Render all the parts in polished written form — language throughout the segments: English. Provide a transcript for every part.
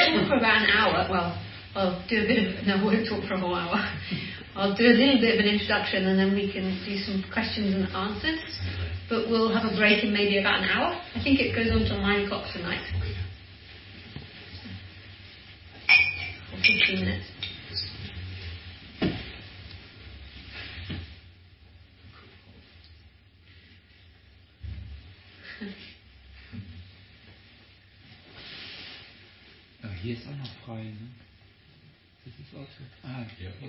talk for about an hour. Well, I'll do a bit of... No, I won't talk for a whole hour. I'll do a little bit of an introduction and then we can do some questions and answers. But we'll have a break in maybe about an hour. I think it goes on till 9 o'clock tonight. Or 15 minutes. Hier ist auch noch frei, ne? Das ist auch so. Ah, ja, okay.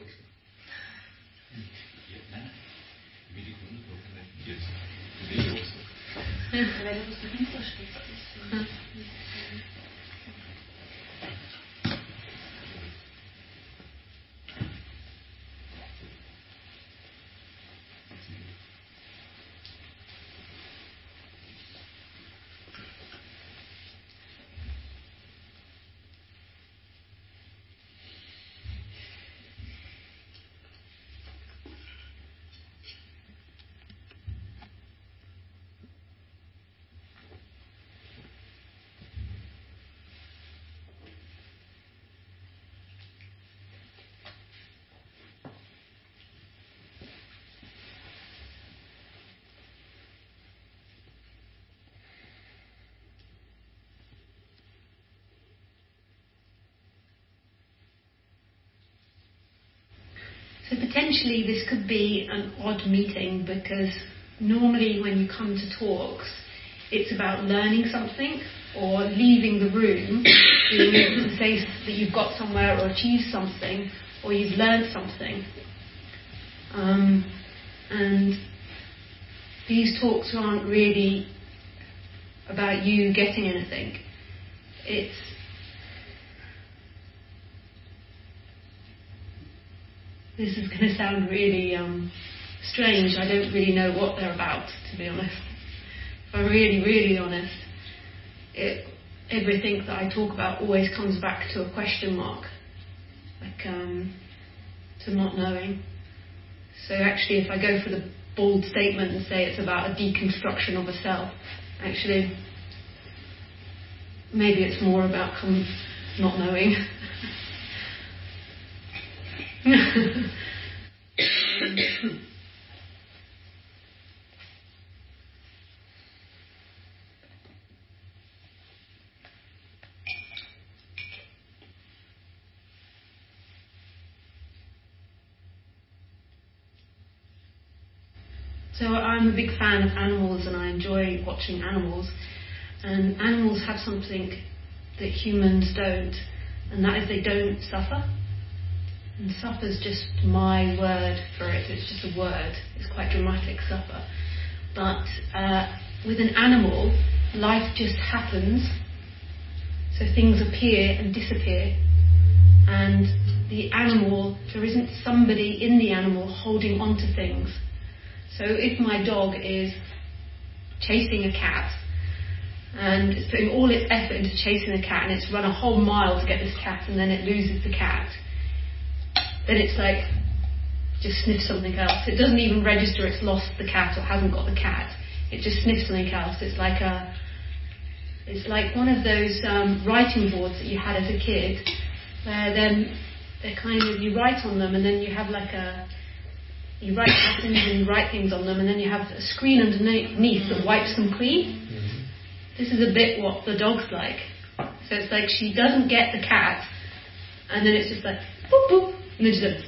Nein, wie die Kunde jetzt. Wie auch so. Weil du dahinter stehst. So potentially this could be an odd meeting because normally when you come to talks, it's about learning something or leaving the room, being able to say that you've got somewhere or achieved something or you've learned something. And these talks aren't really about you getting anything. This is going to sound really strange. I don't really know what they're about, to be honest. If I'm really, really honest, everything that I talk about always comes back to a question mark, like to not knowing. So actually, if I go for the bold statement and say it's about a deconstruction of a self, actually, maybe it's more about not knowing. So I'm a big fan of animals and I enjoy watching animals. And animals have something that humans don't, and that is they don't suffer. And suffer is just my word for it. It's just a word. It's quite dramatic, suffer. But with an animal, life just happens. So things appear and disappear. And the animal, there isn't somebody in the animal holding on to things. So if my dog is chasing a cat and it's putting all its effort into chasing the cat and it's run a whole mile to get this cat and then it loses the cat, then it's like, just sniffs something else. It doesn't even register it's lost the cat or hasn't got the cat. It just sniffs something else. It's like one of those writing boards that you had as a kid, where then they're kind of, you write on them and then you have you write patterns and you write things on them and then you have a screen underneath that wipes them clean. This is a bit what the dog's like. So it's like she doesn't get the cat and then it's just like, boop, boop. And then she's like,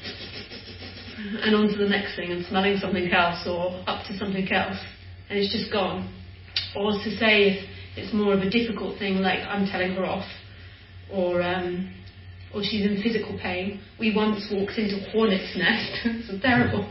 and on to the next thing and smelling something else or up to something else and it's just gone. Or to say if it's more of a difficult thing like I'm telling her off or she's in physical pain. We once walked into a hornet's nest. It was terrible.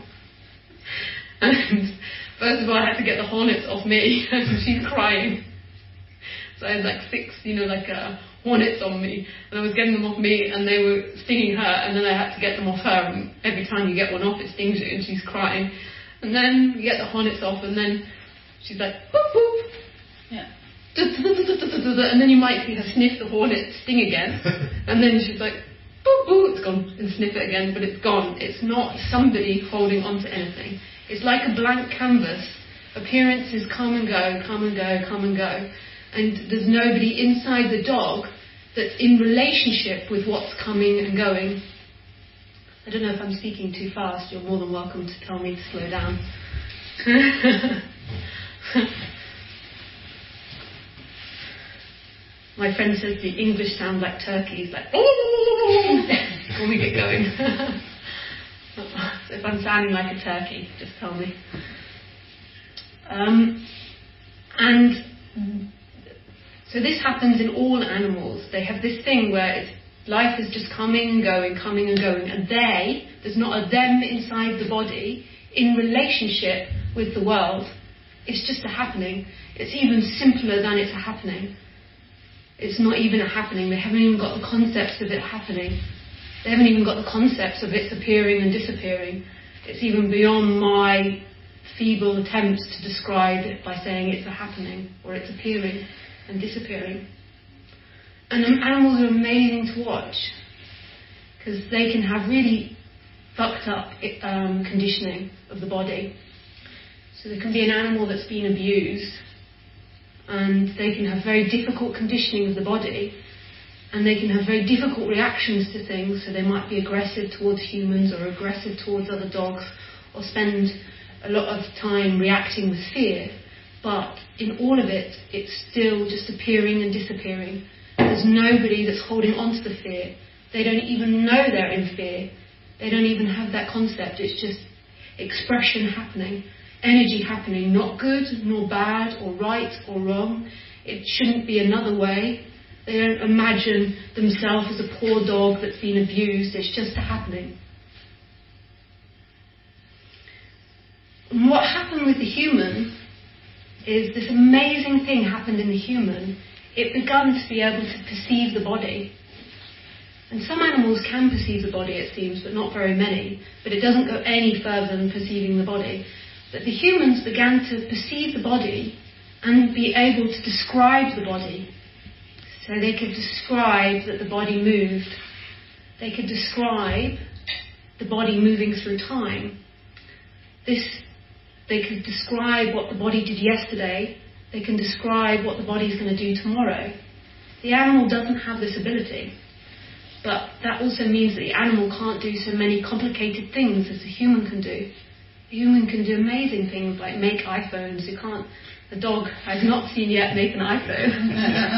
And first of all I had to get the hornets off me and she's crying. So I had like 6, hornets on me, and I was getting them off me and they were stinging her, and then I had to get them off her, and every time you get one off it stings you and she's crying, and then you get the hornets off and then she's like boop boop, yeah, and then you might see her sniff the hornet sting again and then she's like boop boop, it's gone, and sniff it again, but it's gone. It's not somebody holding on to anything. It's like a blank canvas. Appearances come and go, come and go, come and go. And there's nobody inside the dog that's in relationship with what's coming and going. I don't know if I'm speaking too fast. You're more than welcome to tell me to slow down. My friend says the English sounds like turkeys, like when we get going. So if I'm sounding like a turkey, just tell me. And so this happens in all animals. They have this thing where life is just coming and going, and there's not a them inside the body in relationship with the world. It's just a happening. It's even simpler than it's a happening. It's not even a happening. They haven't even got the concepts of it happening. They haven't even got the concepts of its appearing and disappearing. It's even beyond my feeble attempts to describe it by saying it's a happening or it's appearing and disappearing. And animals are amazing to watch because they can have really fucked up conditioning of the body. So there can be an animal that's been abused and they can have very difficult conditioning of the body and they can have very difficult reactions to things. So they might be aggressive towards humans or aggressive towards other dogs or spend a lot of time reacting with fear. But in all of it, it's still just appearing and disappearing. There's nobody that's holding on to the fear. They don't even know they're in fear. They don't even have that concept. It's just expression happening, energy happening, not good nor bad or right or wrong. It shouldn't be another way. They don't imagine themselves as a poor dog that's been abused. It's just a happening. And what happened with the human is this amazing thing happened in the human. It began to be able to perceive the body. And some animals can perceive the body, it seems, but not very many. But it doesn't go any further than perceiving the body. But the humans began to perceive the body and be able to describe the body. So they could describe that the body moved. They could describe the body moving through time. They could describe what the body did yesterday. They can describe what the body is going to do tomorrow. The animal doesn't have this ability. But that also means that the animal can't do so many complicated things as the human can do. The human can do amazing things like make iPhones. A dog I've not seen yet make an iPhone.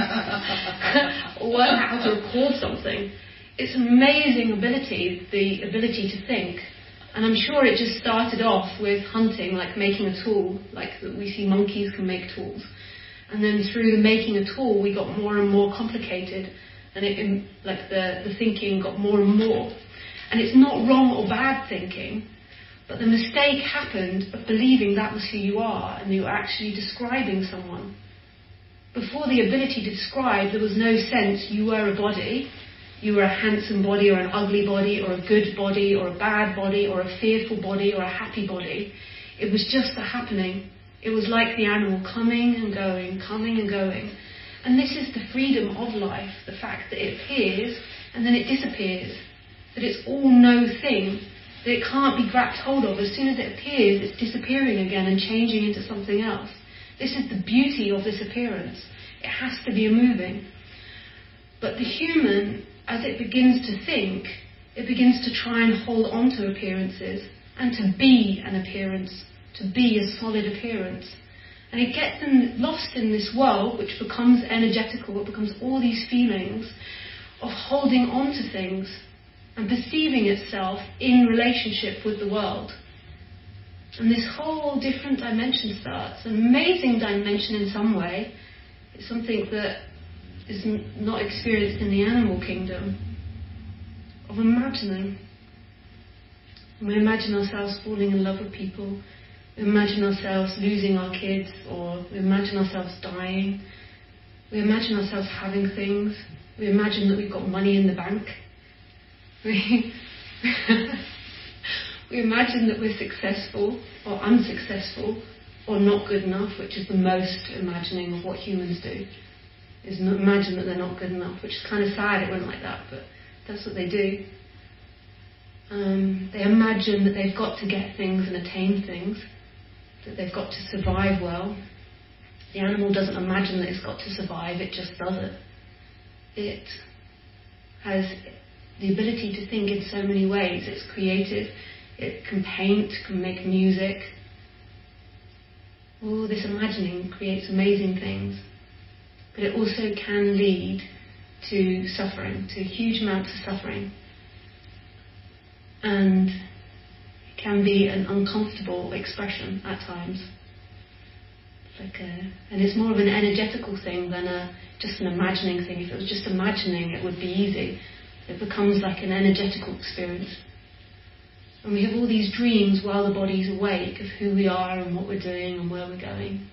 Or learn how to record something. It's an amazing ability, the ability to think. And I'm sure it just started off with hunting, like making a tool, like we see monkeys can make tools. And then through the making a tool, we got more and more complicated. And the thinking got more and more. And it's not wrong or bad thinking, but the mistake happened of believing that was who you are and you were actually describing someone. Before the ability to describe, there was no sense you were a body. You were a handsome body or an ugly body or a good body or a bad body or a fearful body or a happy body. It was just a happening. It was like the animal coming and going, coming and going. And this is the freedom of life, the fact that it appears and then it disappears, that it's all no thing, that it can't be grabbed hold of. As soon as it appears, it's disappearing again and changing into something else. This is the beauty of this appearance. It has to be a moving. But the human, as it begins to think, it begins to try and hold on to appearances and to be an appearance, to be a solid appearance. And it gets them lost in this world, which becomes energetical. It becomes all these feelings of holding on to things and perceiving itself in relationship with the world. And this whole different dimension starts. An amazing dimension in some way. It's something that is not experienced in the animal kingdom. Of imagining. We imagine ourselves falling in love with people. We imagine ourselves losing our kids, or we imagine ourselves dying. We imagine ourselves having things. We imagine that we've got money in the bank. We imagine that we're successful or unsuccessful or not good enough, which is the most imagining of what humans do, is imagine that they're not good enough, which is kind of sad it went like that, but that's what they do. They imagine that they've got to get things and attain things, that they've got to survive well. The animal doesn't imagine that it's got to survive, it just does it. It has the ability to think in so many ways. It's creative. It can paint, can make music. All this imagining creates amazing things. But it also can lead to suffering, to huge amounts of suffering. And it can be an uncomfortable expression at times. And it's more of an energetical thing than just an imagining thing. If it was just imagining, it would be easy. It becomes like an energetical experience. And we have all these dreams while the body's awake of who we are and what we're doing and where we're going.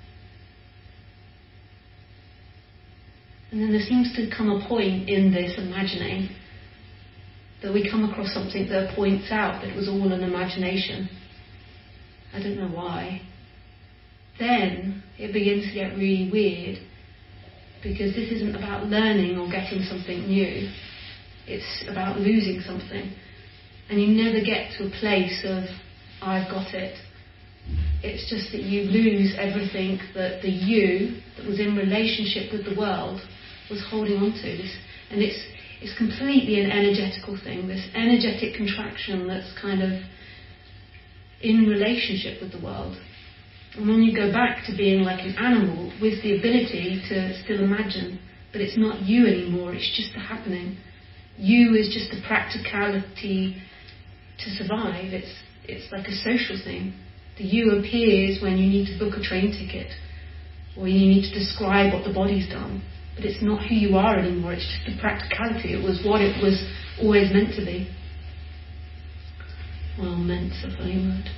And then there seems to come a point in this imagining that we come across something that points out that it was all an imagination. I don't know why. Then it begins to get really weird, because this isn't about learning or getting something new. It's about losing something. And you never get to a place of, I've got it. It's just that you lose everything that the you that was in relationship with the world was holding on to. And it's completely an energetical thing, this energetic contraction that's kind of in relationship with the world. And when you go back to being like an animal with the ability to still imagine, but it's not you anymore, it's just a happening. You is just a practicality to survive. It's like a social thing. The you appears when you need to book a train ticket, or you need to describe what the body's done. But it's not who you are anymore, it's just a practicality. It was what it was always meant to be. Well, meant's a funny word.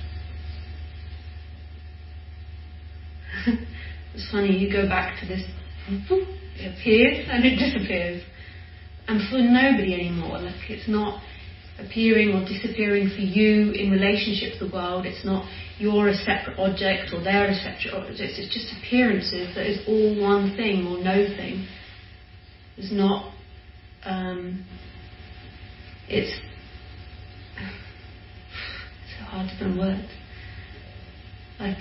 It's funny, you go back to this, it appears and it disappears. And for nobody anymore, like it's not appearing or disappearing for you in relationship to the world. It's not you're a separate object or they're a separate object. It's just appearances that is all one thing or no thing. It's not, it's so hard to find words. Like,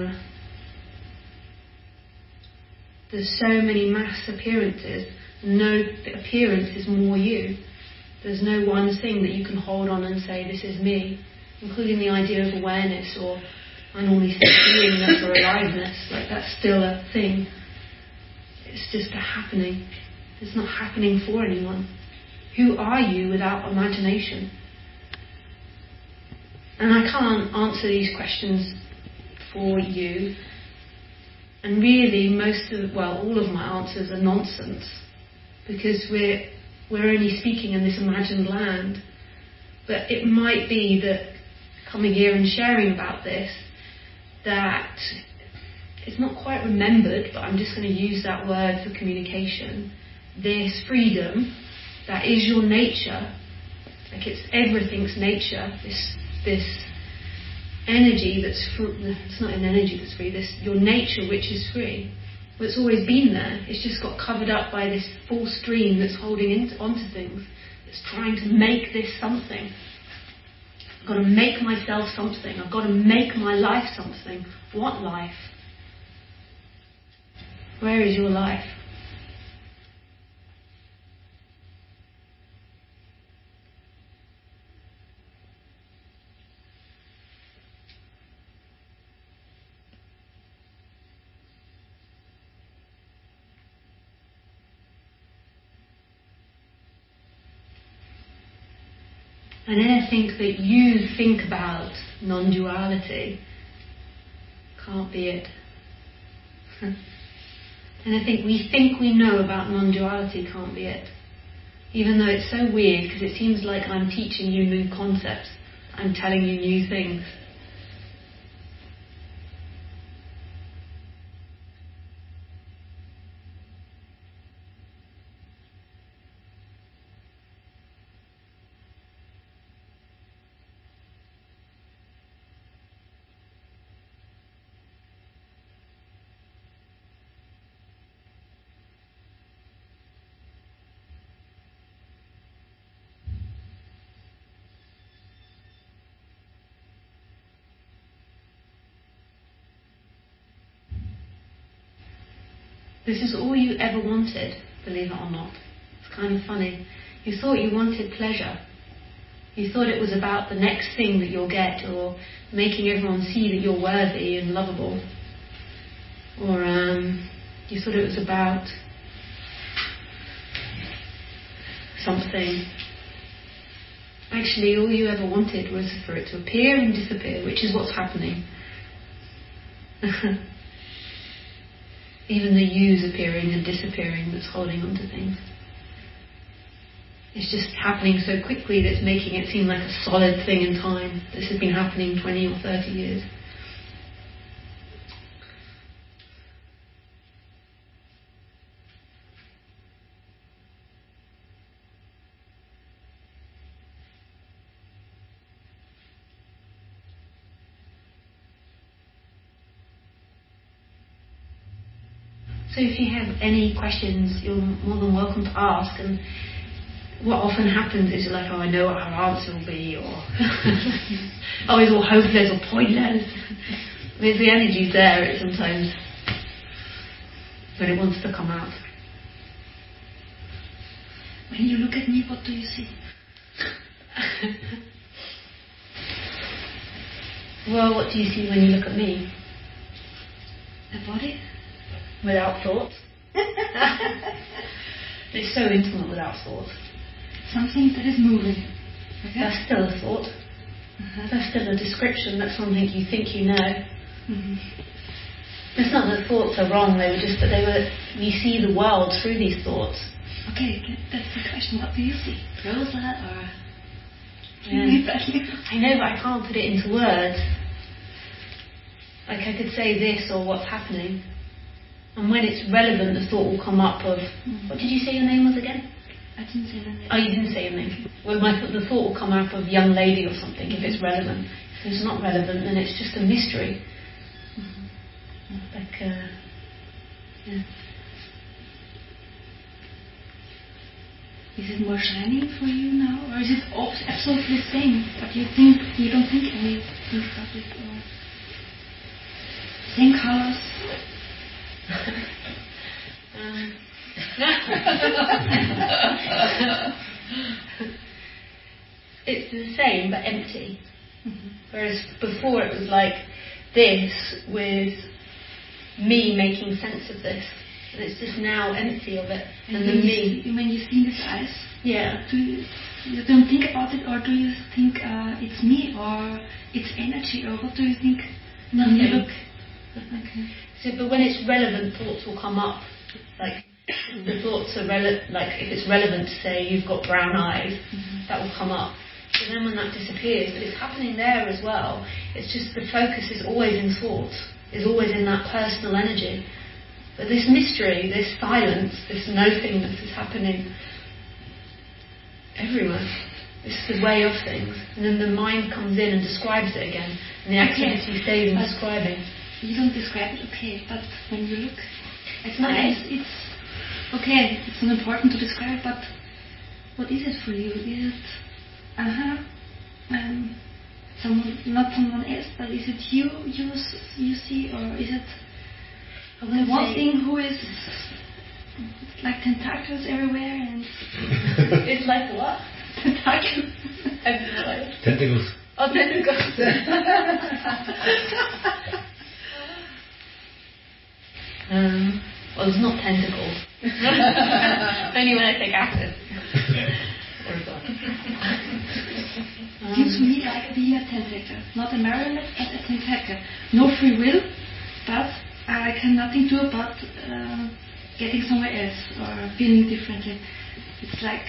there's so many mass appearances. No appearance is more you. There's no one thing that you can hold on and say, this is me, including the idea of awareness, or I normally say beingness or aliveness. Like, that's still a thing. It's just a happening. It's not happening for anyone. Who are you without imagination? And I can't answer these questions for you. And really, all of my answers are nonsense, because we're only speaking in this imagined land. But it might be that coming here and sharing about this, that it's not quite remembered, but I'm just going to use that word for communication. This freedom, that is your nature, like it's everything's nature, this energy that's free. It's not an energy that's free, this your nature which is free. Well, it's always been there. It's just got covered up by this full stream that's holding onto things. It's trying to make this something. I've got to make myself something. I've got to make my life something. What life? Where is your life? And anything that you think about non-duality can't be it. And I think we know about non-duality can't be it. Even though it's so weird, because it seems like I'm teaching you new concepts. I'm telling you new things. This is all you ever wanted, believe it or not. It's kind of funny. You thought you wanted pleasure. You thought it was about the next thing that you'll get, or making everyone see that you're worthy and lovable. Or you thought it was about something. Actually, all you ever wanted was for it to appear and disappear, which is what's happening. Even the you's appearing and disappearing that's holding on to things. It's just happening so quickly that it's making it seem like a solid thing in time. This has been happening 20 or 30 years. So if you have any questions, you're more than welcome to ask. And what often happens is you're like, oh, I know what her answer will be, or oh, it's all hopeless or pointless. There's the energy's there sometimes, but it wants to come out. When you look at me, what do you see? Well, what do you see when you look at me? A body? Without thought. It's so intimate without thought. Something that is moving. Okay. That's still a thought. That's still a description. That's something you think you know. It's not that thoughts are wrong. They were just that we see the world through these thoughts. Okay, that's the question. What do you see? Rosa or? Yeah. I know, but I can't put it into words. Like I could say this or what's happening. And when it's relevant, the thought will come up of... What did you say your name was again? I didn't say my name. Oh, you didn't say your name. Well, the thought will come up of young lady or something if it's relevant. If it's not relevant, then it's just a mystery. Like, yeah. Is it more shining for you now, or is it absolutely the same? But you don't think anything about it, or same colors? It's the same but empty. Whereas before it was like this with me making sense of this, and it's just now empty of it. And then me. When you see this eyes, yeah. Do you don't think about it, or do you think it's me or it's energy, or what do you think? Nothing. When you look? Okay. So, but when it's relevant, thoughts will come up. Like the thoughts are like if it's relevant to say you've got brown eyes, that will come up. So then when that disappears, but it's happening there as well. It's just the focus is always in thought, is always in that personal energy. But this mystery, this silence, this no-thingness is happening everywhere. It's the way of things. And then the mind comes in and describes it again. And the activity stays in describing. You don't describe it, okay, but when you look it's nice. It's okay, it's not important to describe, but what is it for you? Is it someone, not someone else, but is it you see, or is it the one thing who is like tentacles everywhere and it's like what? Tentacles everywhere. Tentacles. Oh, tentacles. Well, it's not tentacles. Only when I take acid. Gives me like being a tentacle, not a marionette, but a tentacle. No free will, but I can nothing do about getting somewhere else or feeling differently. It's like,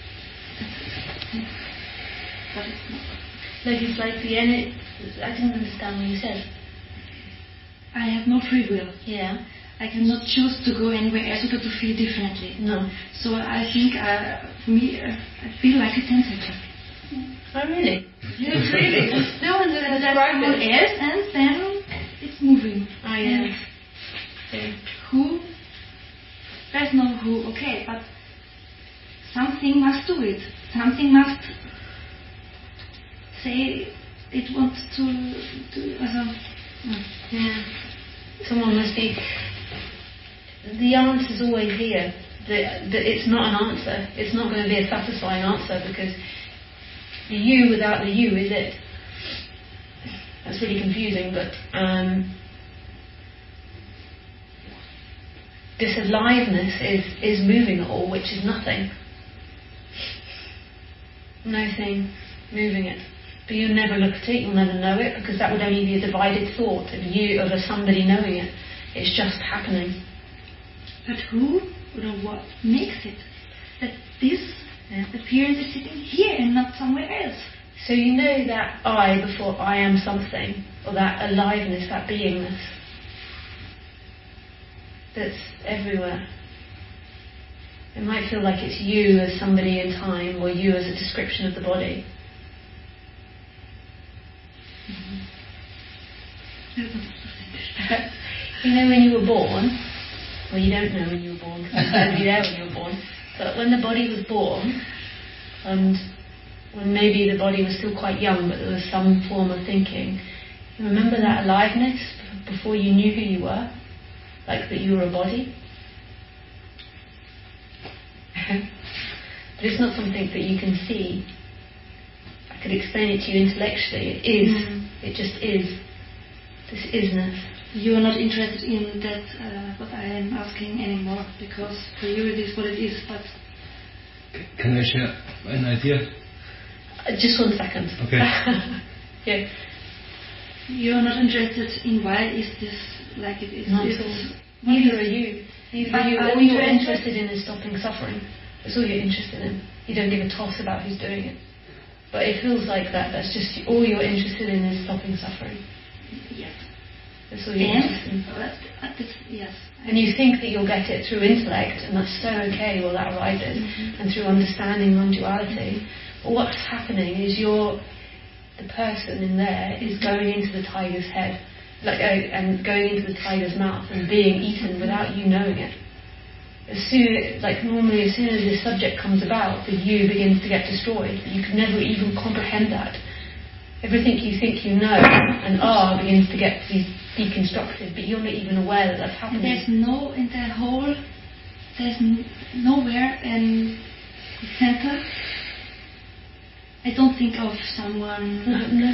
but it's not. Like it's like the energy. I didn't understand what you said. I have no free will. Yeah. I cannot choose to go anywhere else or to feel differently. No. So I think, for me, I feel like a tentacle. Oh, really? Yes, really. No one's ever described someone it. else, and then it's moving. Oh, yeah. And who? There's no who, okay, but something must do it. Something must say it wants to do. Yeah. Someone must be. The answer's always here. that it's not an answer. It's not going to be a satisfying answer, because the you without the you is it. That's really confusing, but this aliveness is moving it all, which is nothing. No thing moving it. But you'll never look at it, you'll never know it, because that would only be a divided thought of you, of a somebody knowing it. It's just happening. But who or what makes it that this appearance is sitting here and not somewhere else? So you know that I before I am something, or that aliveness, that beingness, that's everywhere. It might feel like it's you as somebody in time, or you as a description of the body. You know when you were born, well, you don't know when you were born because you were nobody there when you were born, but when the body was born, and when maybe the body was still quite young but there was some form of thinking, you remember that aliveness before you knew who you were, like that you were a body? But it's not something that you can see. I could explain it to you intellectually. It is. It just is. This isness. You are not interested in that, what I am asking anymore, because for you it is what it is, but... Can I share an idea? Just 1 second. Okay. Yeah. You are not interested in why is this like it is. Not at all. Neither are you. Neither are you. All you're interested in is stopping suffering. That's all you're interested in. You don't give a toss about who's doing it. But it feels like that. That's just all you're interested in is stopping suffering. Yes. That's all you're interested in. Yes. And you think that you'll get it through intellect, and that's so okay, well that arises, and through understanding non-duality. But what's happening is the person in there is going into the tiger's head, and going into the tiger's mouth and being eaten without you knowing it. Normally as soon as this subject comes about, the you begins to get destroyed. You can never even comprehend that. Everything you think you know and are begins to get deconstructed, but you're not even aware that that's happening. There's nowhere in the center. I don't think of someone,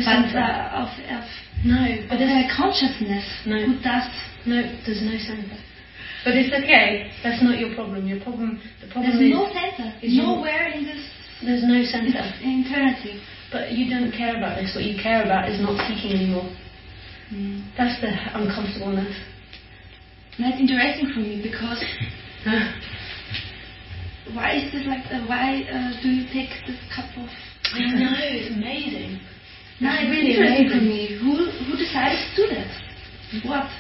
but there's a consciousness who does. No, there's no center. But it's okay. That's not your problem. The problem there's is no center. Nowhere in this. There's no center. Eternity. But you don't care about this. What you care about is not seeking anymore. That's the uncomfortableness. That's interesting for me, because why is this like? Why do you take this cup of? I know, it's amazing. No, it's really interesting amazing for me. Who decided to do that? What?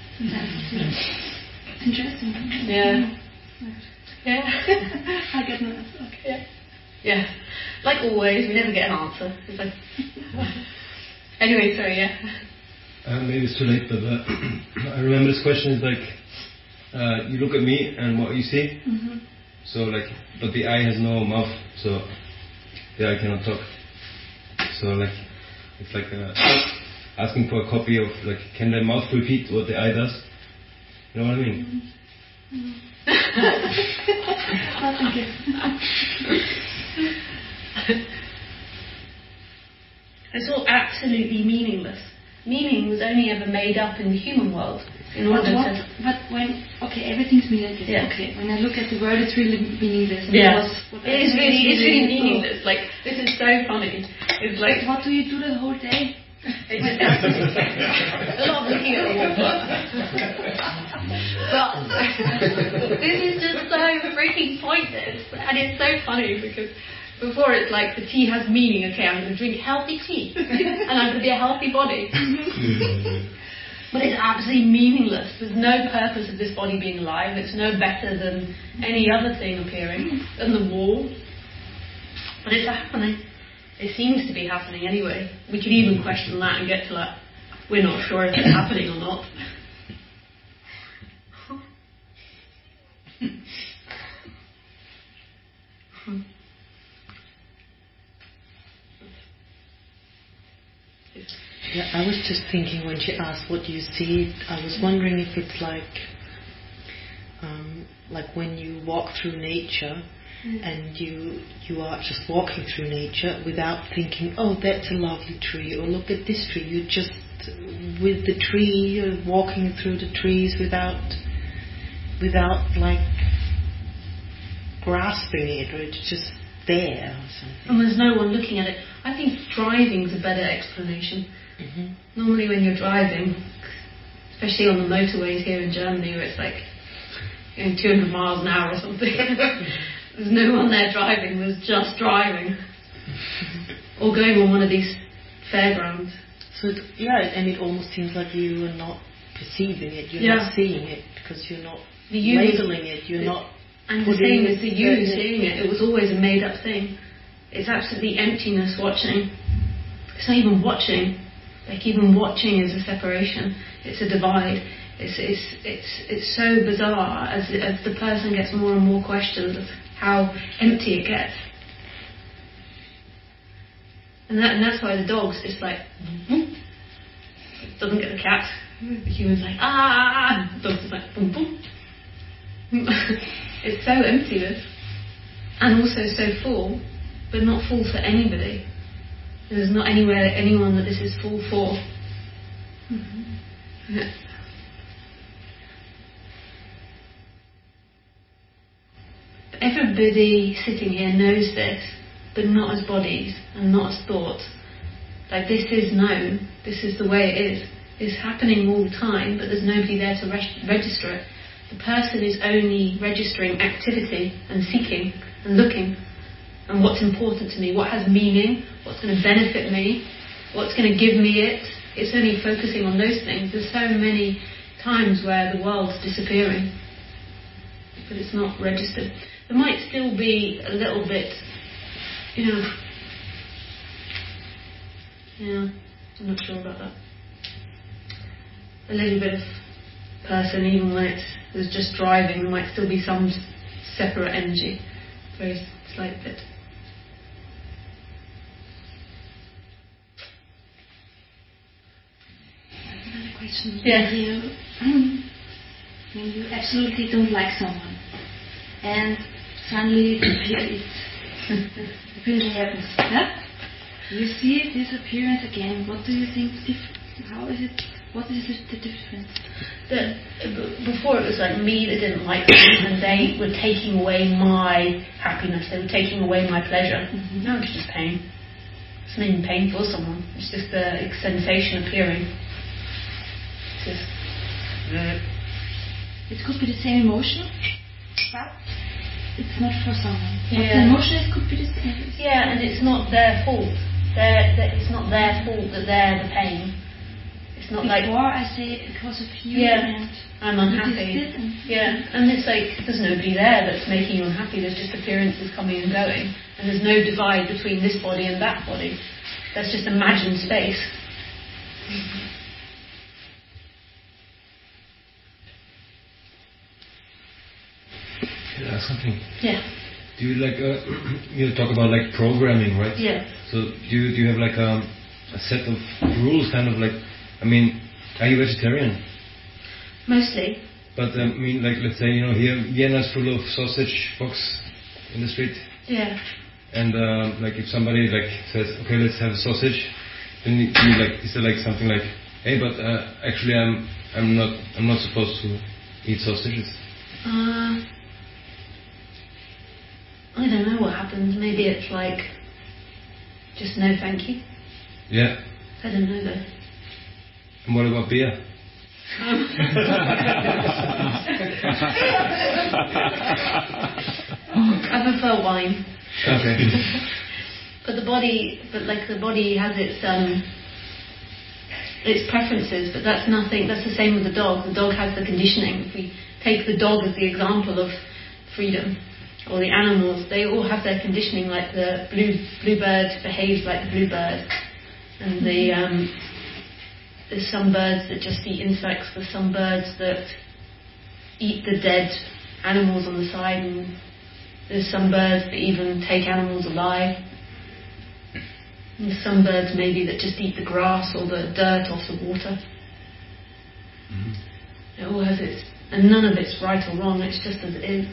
It's interesting. Yeah. Yeah. I get nervous. Okay. Yeah. Yeah. Like always, we never get an answer. It's like anyway, sorry, yeah. Maybe it's too late, but I remember this question is like, you look at me and what you see. So but the eye has no mouth, so the eye cannot talk. So it's like asking for a copy of can the mouth repeat what the eye does? You know what I mean? Thank you. It's all absolutely meaningless. Meaning was only ever made up in the human world. Everything's meaningless. Yeah. Okay, when I look at the world, it's really meaningless. Yeah. It's really meaningless. Like, this is so funny. It's like, what do you do the whole day? A lot of looking at the wall. But this is just so freaking pointless, and it's so funny because before it's like the tea has meaning. Okay, I'm going to drink healthy tea, and I'm going to be a healthy body. But it's absolutely meaningless. There's no purpose of this body being alive. It's no better than any other thing appearing than the wall. But it's happening. It seems to be happening anyway. We could even question that and get to we're not sure if it's happening or not. Yeah, I was just thinking when she asked what you see, I was wondering if it's like like when you walk through nature and you are just walking through nature without thinking, oh, that's a lovely tree, or look at this tree. You're just with the tree, walking through the trees without like grasping it, or it's just there or something. And there's no one looking at it. I think driving's a better explanation. Normally when you're driving, especially on the motorways here in Germany, where it's like 200 miles an hour or something, there's no one there driving, there's just driving. Or going on one of these fairgrounds. So and it almost seems like you are not perceiving it, you're not seeing it, because you're not labeling it, you're not. And the same as the you seeing it, it was always a made up thing. It's absolutely emptiness watching. It's not even watching. Like even watching is a separation. It's a divide. It's so bizarre as the person gets more and more questioned of how empty it gets. And that's why the dogs, it's like, doesn't get the cat. The human's like, ah! The dog's just like, boom, boom. It's so empty, this. And also so full, but not full for anybody. There's not anyone that this is full for. Everybody sitting here knows this, but not as bodies and not as thoughts. Like this is known, this is the way it is. It's happening all the time, but there's nobody there to register it. The person is only registering activity and seeking and looking and what's important to me, what has meaning, what's going to benefit me, what's going to give me it. It's only focusing on those things. There's so many times where the world's disappearing, but it's not registered. There might still be a little bit, I'm not sure about that. A little bit of person, even when there's just driving, there might still be some separate energy, very slight bit. Another question. Yeah. When you absolutely don't like someone, and suddenly it really happens. Yeah? You see this appearance again. What do you think? How is it? What is the difference? Before it was like me that didn't like them, and they were taking away my happiness. They were taking away my pleasure. Now it's just pain. It's not even pain for someone. It's just the sensation appearing. It's just. It could be the same emotion, but it's not for someone. But Yeah. the emotion could be the same. Yeah, and it's not their fault. It's not their fault that they're the pain. It's not like. Before I say because of you and I'm unhappy. And it's like there's nobody there that's making you unhappy. There's just appearances coming and going, and there's no divide between this body and that body. That's just imagined space. Can I ask something? Yeah. Do you you talk about like programming, right? Yeah. So do you have like a set of rules, kind of like? I mean, are you vegetarian? Mostly. But like let's say here Vienna's full of sausage box in the street. Yeah. And like if somebody like says, okay, let's have a sausage, then you like, is there like something like, hey, but actually I'm not supposed to eat sausages. I don't know what happens. Maybe it's like just no thank you. Yeah. I don't know though. And what about beer? I prefer wine. Okay. But the body has its preferences, but that's nothing. That's the same with the dog. The dog has the conditioning. If we take the dog as the example of freedom, or the animals, they all have their conditioning. Like the bluebird behaves like the bluebird, and there's some birds that just eat insects. There's some birds that eat the dead animals on the side, and there's some birds that even take animals alive. And there's some birds maybe that just eat the grass or the dirt off the water. It all has its And none of it's right or wrong, it's just as it is.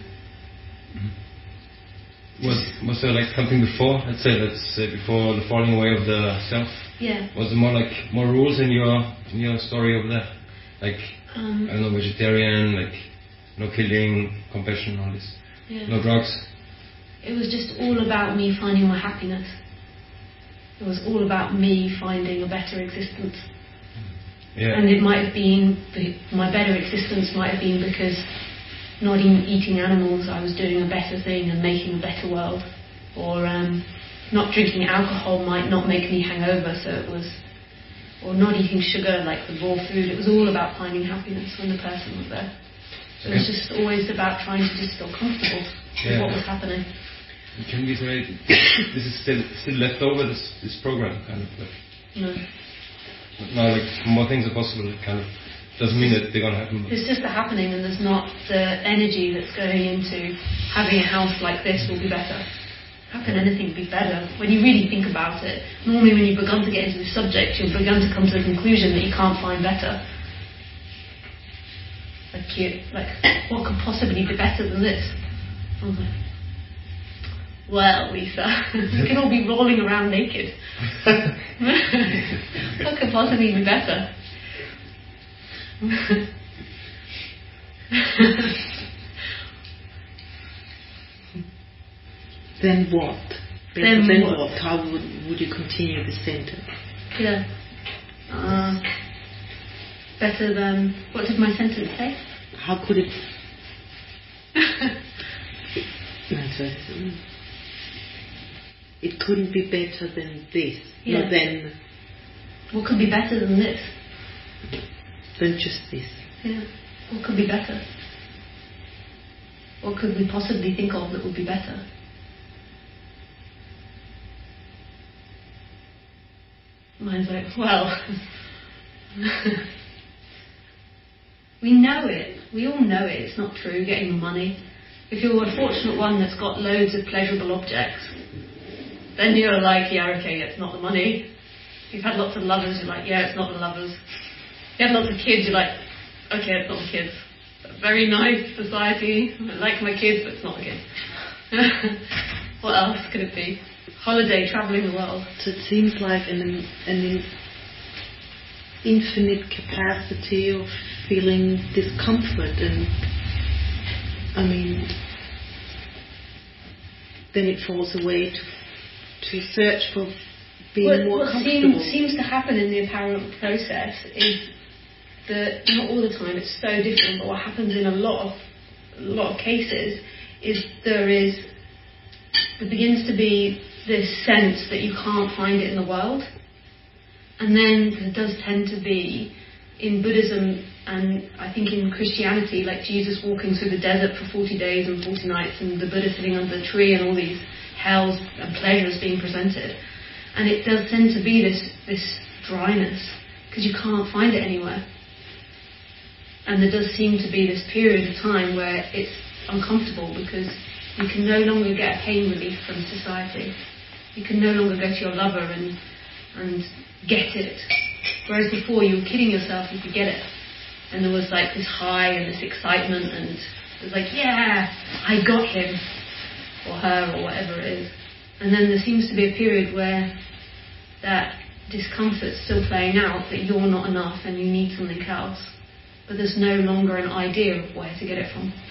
Was there like something before? Let's say before the falling away of the self. Yeah. Was there more rules in your story over there? Like I don't know, vegetarian, like no killing, compassion, all this. Yeah. No drugs. It was just all about me finding my happiness. It was all about me finding a better existence. Yeah. And it might have been, my better existence might have been because not even eating animals, I was doing a better thing and making a better world. Or not drinking alcohol might not make me hangover, so it was, or not eating sugar like the raw food. It was all about finding happiness when the person was there. So it was just always about trying to just feel comfortable with what was happening. Can we say this is still left over this program kind of like? No. No, like more things are possible. It kind of doesn't mean that they're gonna happen. It's just a happening, and there's not the energy that's going into having a house like this will be better. How can anything be better? When you really think about it, normally when you've begun to get into the subject, you've begun to come to the conclusion that you can't find better. Like what could possibly be better than this? I was like, well, Lisa, we can all be rolling around naked. What could possibly be better? Then what? Then what? How would you continue the sentence? Yeah. Better than... What did my sentence say? How could it... It couldn't be better than this. Yeah. Not then... What could be better than this? Than just this. Yeah. What could be better? What could we possibly think of that would be better? Mine's like, well... we know it. We all know it. It's not true, getting the money. If you're a fortunate one that's got loads of pleasurable objects, then you're like, yeah, okay, it's not the money. You've had lots of lovers, you're like, yeah, it's not the lovers. You have lots of kids, you're like, okay, it's not the kids. Very nice society. I like my kids, but it's not the kids. What else could it be? Holiday, travelling the world. So it seems like an infinite capacity of feeling discomfort, and I mean, then it falls away to search for being more comfortable. What seems to happen in the apparent process is that, not all the time, it's so different, but what happens in a lot of cases is there begins to be this sense that you can't find it in the world. And then there does tend to be, in Buddhism and I think in Christianity, like Jesus walking through the desert for 40 days and 40 nights, and the Buddha sitting under the tree, and all these hells and pleasures being presented. And it does tend to be this dryness, because you can't find it anywhere. And there does seem to be this period of time where it's uncomfortable, because you can no longer get a pain relief from society. You can no longer go to your lover and get it. Whereas before you were kidding yourself if you get it. And there was like this high and this excitement, and it was like, yeah, I got him or her or whatever it is. And then there seems to be a period where that discomfort's still playing out, that you're not enough and you need something else. But there's no longer an idea of where to get it from.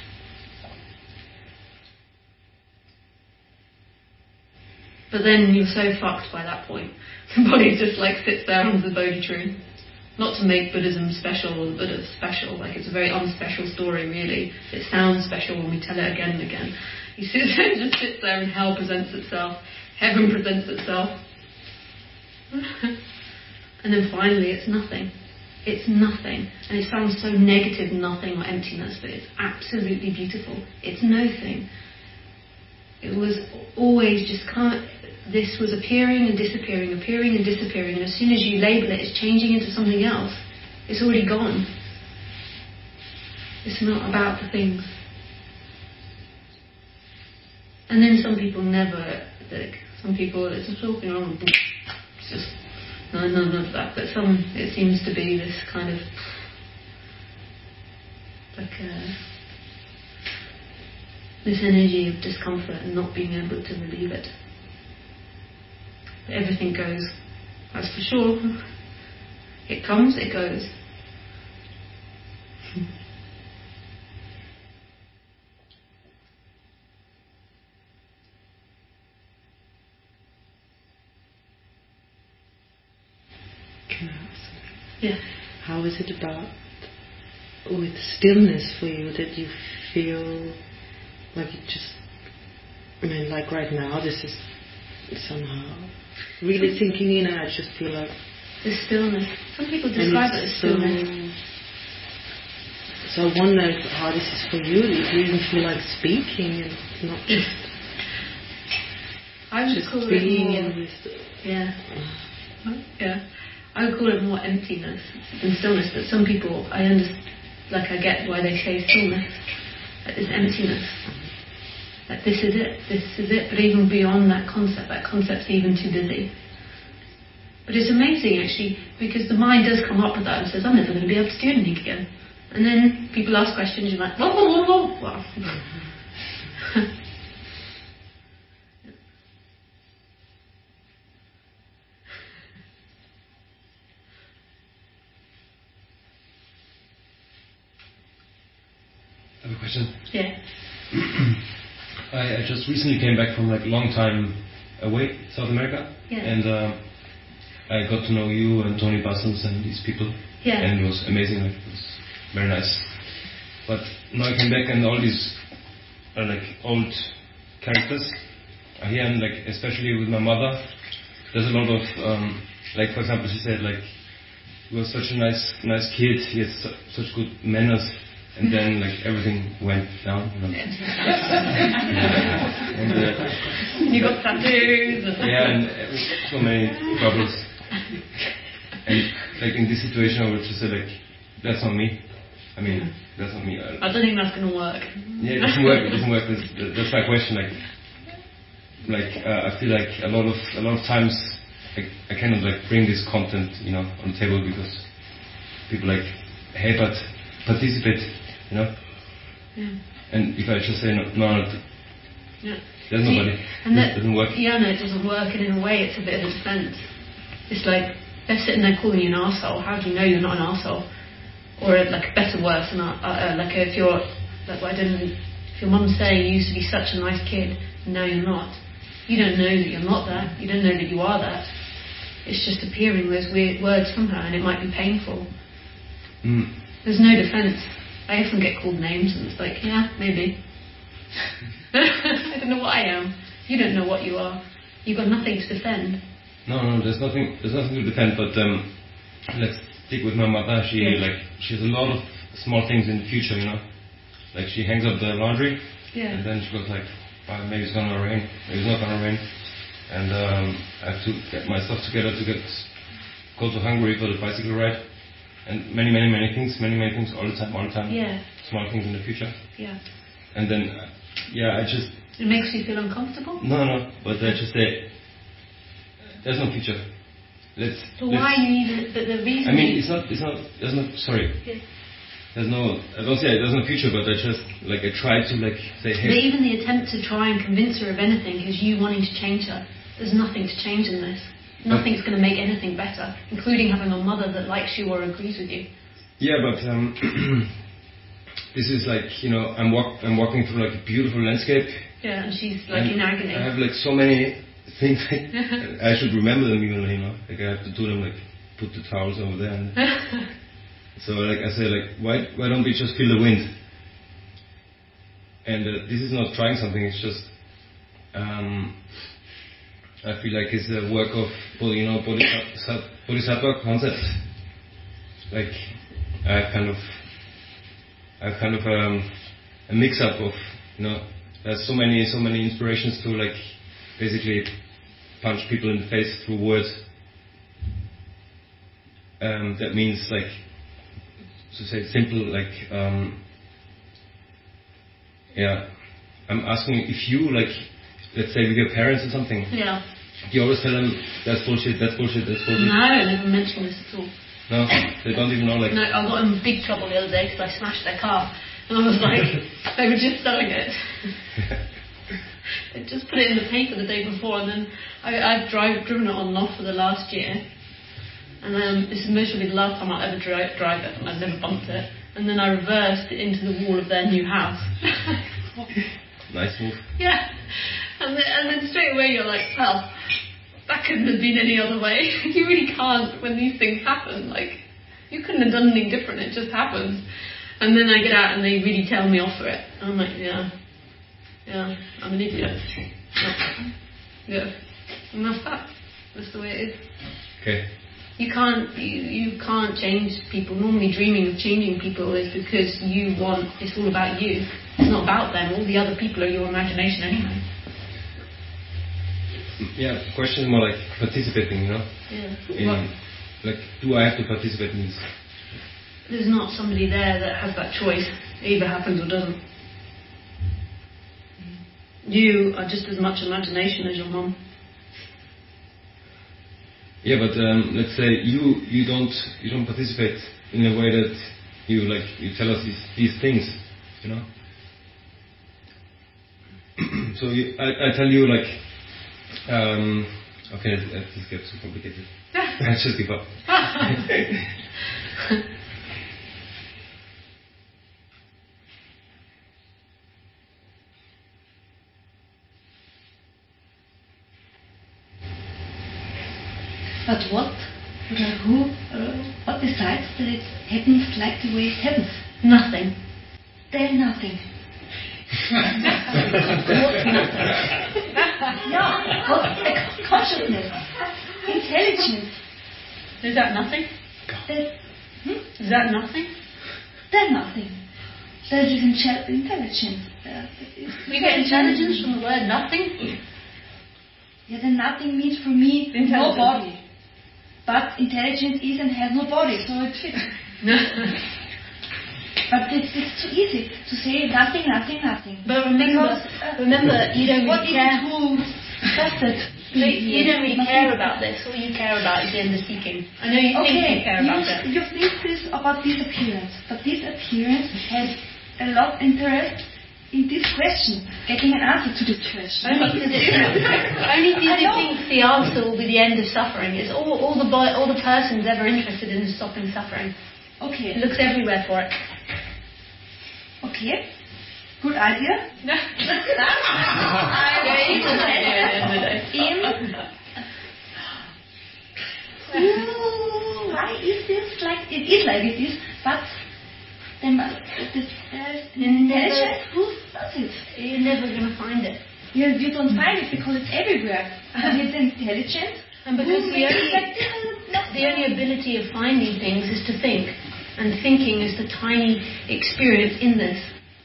But then you're so fucked by that point. The body just like sits there under the Bodhi tree. Not to make Buddhism special or the Buddha special, like it's a very unspecial story really. It sounds special when we tell it again and again. He sits there and just sits there, and hell presents itself, heaven presents itself. And then finally it's nothing. It's nothing. And it sounds so negative, nothing or emptiness, but it's absolutely beautiful. It's no thing. It was always just this was appearing and disappearing, appearing and disappearing, and as soon as you label it, it's changing into something else. It's already gone. It's not about the things. And then some people it's just walking around, it's just none of that. But it seems to be this kind of this energy of discomfort and not being able to relieve it. Everything goes, that's for sure. It comes, it goes. Can I ask something? Yeah. How is it about with stillness for you that you feel like it just, I mean, like right now, this is somehow really sinking in, and I just feel like The stillness. Some people describe it as stillness. So I wonder how this is for you. If you even feel like speaking and not just I would just call being it more, in this. yeah. Yeah. I would call it more emptiness than stillness, but some people, I get why they say stillness. Like this emptiness. Like this is it, but even beyond that concept's even too busy. But it's amazing actually, because the mind does come up with that and says, I'm never going to be able to do anything again. And then people ask questions, you're like, whoa, whoa, whoa, whoa. Wow. I have a question. Yeah. I just recently came back from like a long time away, South America, Yeah. and I got to know you and Tony Bussels and these people, Yeah. and it was amazing. Like, it was very nice. But now I came back and all these like old characters are here, and like especially with my mother, there's a lot of like, for example, she said like, you were such a nice kid, he had such good manners. And then, like, everything went down. You know? And, you got tattoos. Yeah, and so many troubles. And, like, in this situation, I would just say, like, that's not me. I mean, that's not me. I don't think that's going to work. Yeah, it doesn't work. That's my question. I feel like a lot of times, like, I cannot, like, bring this content, you know, on the table because people, like, hey, but participate. You know? Yeah. And if I just say no, yeah. There's nobody. And it doesn't work. Yeah, no, it doesn't work, and in a way it's a bit of a defence. It's like, they're sitting there calling you an arsehole. How do you know you're not an arsehole? Or like, better worse, like if you're, like, if your mum's saying you used to be such a nice kid, and now you're not. You don't know that you're not that. You don't know that you are that. It's just appearing those weird words from her, and it might be painful. There's no defence. I often get called names, and it's like, yeah, maybe. I don't know what I am. You don't know what you are. You've got nothing to defend. No, there's nothing to defend. But let's stick with my mother. She has a lot of small things in the future, you know. Like she hangs up the laundry, and then she goes like, maybe it's gonna rain, maybe it's not gonna rain, and I have to get my stuff together to go to Hungary for the bicycle ride. And many things all the time. Yeah. Small things in the future. Yeah. And then, I just... It makes you feel uncomfortable? No, but I just say, there's no future. Why you even... But the reason... I mean, there's no... Sorry. Yeah. There's no... I don't say there's no future, but I just, like, I try to, like, say, hey... But even the attempt to try and convince her of anything is you wanting to change her. There's nothing to change in this. Nothing's going to make anything better, including having a mother that likes you or agrees with you. Yeah, but this is like, you know, I'm walking through like a beautiful landscape. Yeah, and she's like in agony. I have like so many things. I should remember them even, you know. Like I have to do them, like put the towels over there. And so like I say, like why don't we just feel the wind? And this is not trying something. It's just. I feel like it's a work of, you know, Bodhisattva concept. Like, I have kind of a mix-up of, you know, there's so many inspirations to, like, basically punch people in the face through words. That means, like, to say simple, like, I'm asking if you, like, let's say with your parents or something. Yeah. You always tell them, that's bullshit. No, I never mentioned this at all. No, they don't even know. Like, No, I got in big trouble the other day because I smashed their car. And I was like, they were just selling it. They just put it in the paper the day before, and then I've driven it on and off for the last year. And this is literally the last time I'll ever drive it. I've never bumped it. And then I reversed it into the wall of their new house. nice move. Yeah. And then straight away you're like, well, that couldn't have been any other way. You really can't when these things happen. Like, you couldn't have done anything different. It just happens. And then I get out and they really tell me off for it. And I'm like, yeah, I'm an idiot. Yeah. And that's that. That's the way it is. Okay. You can't change people. Normally dreaming of changing people is because you want, it's all about you. It's not about them. All the other people are your imagination anyway. Yeah, the question is more like participating, you know? Yeah. Like, do I have to participate in this? There's not somebody there that has that choice. It either happens or doesn't. You are just as much imagination as your mom. Yeah, but let's say you don't participate in a way that you tell us these things, you know. So I tell you like, okay, this gets too complicated. Let's just give up. But what decides that it happens like the way it happens? Nothing. There's nothing. Yeah, what's consciousness? Intelligence. Is that nothing? Is that nothing? There's nothing. There's intelligence. We get intelligence from the word nothing? Yeah, then nothing means for me no body. But intelligence is and has no body, so it fits. But it's too easy to say nothing. But remember, you don't really care. Who does it? You don't really care about this. All you care about is the end of seeking. I know you think you care about it. You think this about this appearance, but this appearance has a lot of interest in this question, getting an answer to this question. Only because it thinks the answer will be the end of suffering. It's all the person's ever interested in is stopping suffering. Okay. It looks everywhere for it. Okay. Good idea. Why is this like it is like it is, but there's intelligence. Who does it? You're never going to find it. You don't find it because it's everywhere. And it's intelligent. And because the only ability of finding things is to think. And thinking is the tiny experience in this.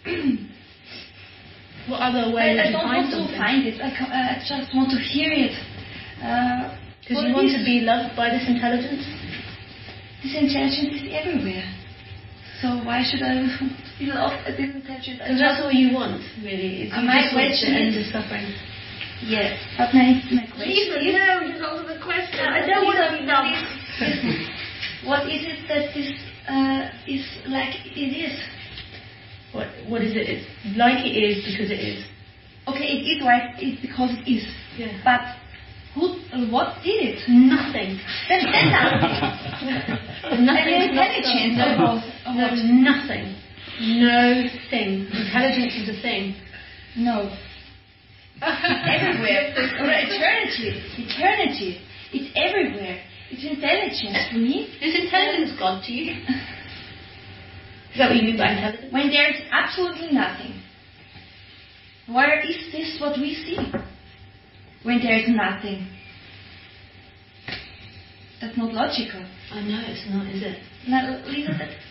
What other way would you find something? I don't want to find it. I just want to hear it. Because you want to be loved by this intelligence? This intelligence is everywhere. So why should I be loved by this intelligence? Because that's all you want, really. My question is the suffering. Yes, but my question is... No, just answer the question. I don't want to be loved. What is it that this is like it is? What is it? It's like it is because it is. Okay, it is like it because it is. Yeah. But what did it? Nothing. Then nothing. Nothing. Intelligence. There's nothing. No thing. Intelligence is a thing. No. Everywhere. Eternity. It's everywhere. It's intelligence to me. Is intelligence God to you? Is that what you mean by intelligence? When there's absolutely nothing, where is this what we see? When there's nothing. That's not logical. I know it's not, is it? No, leave it at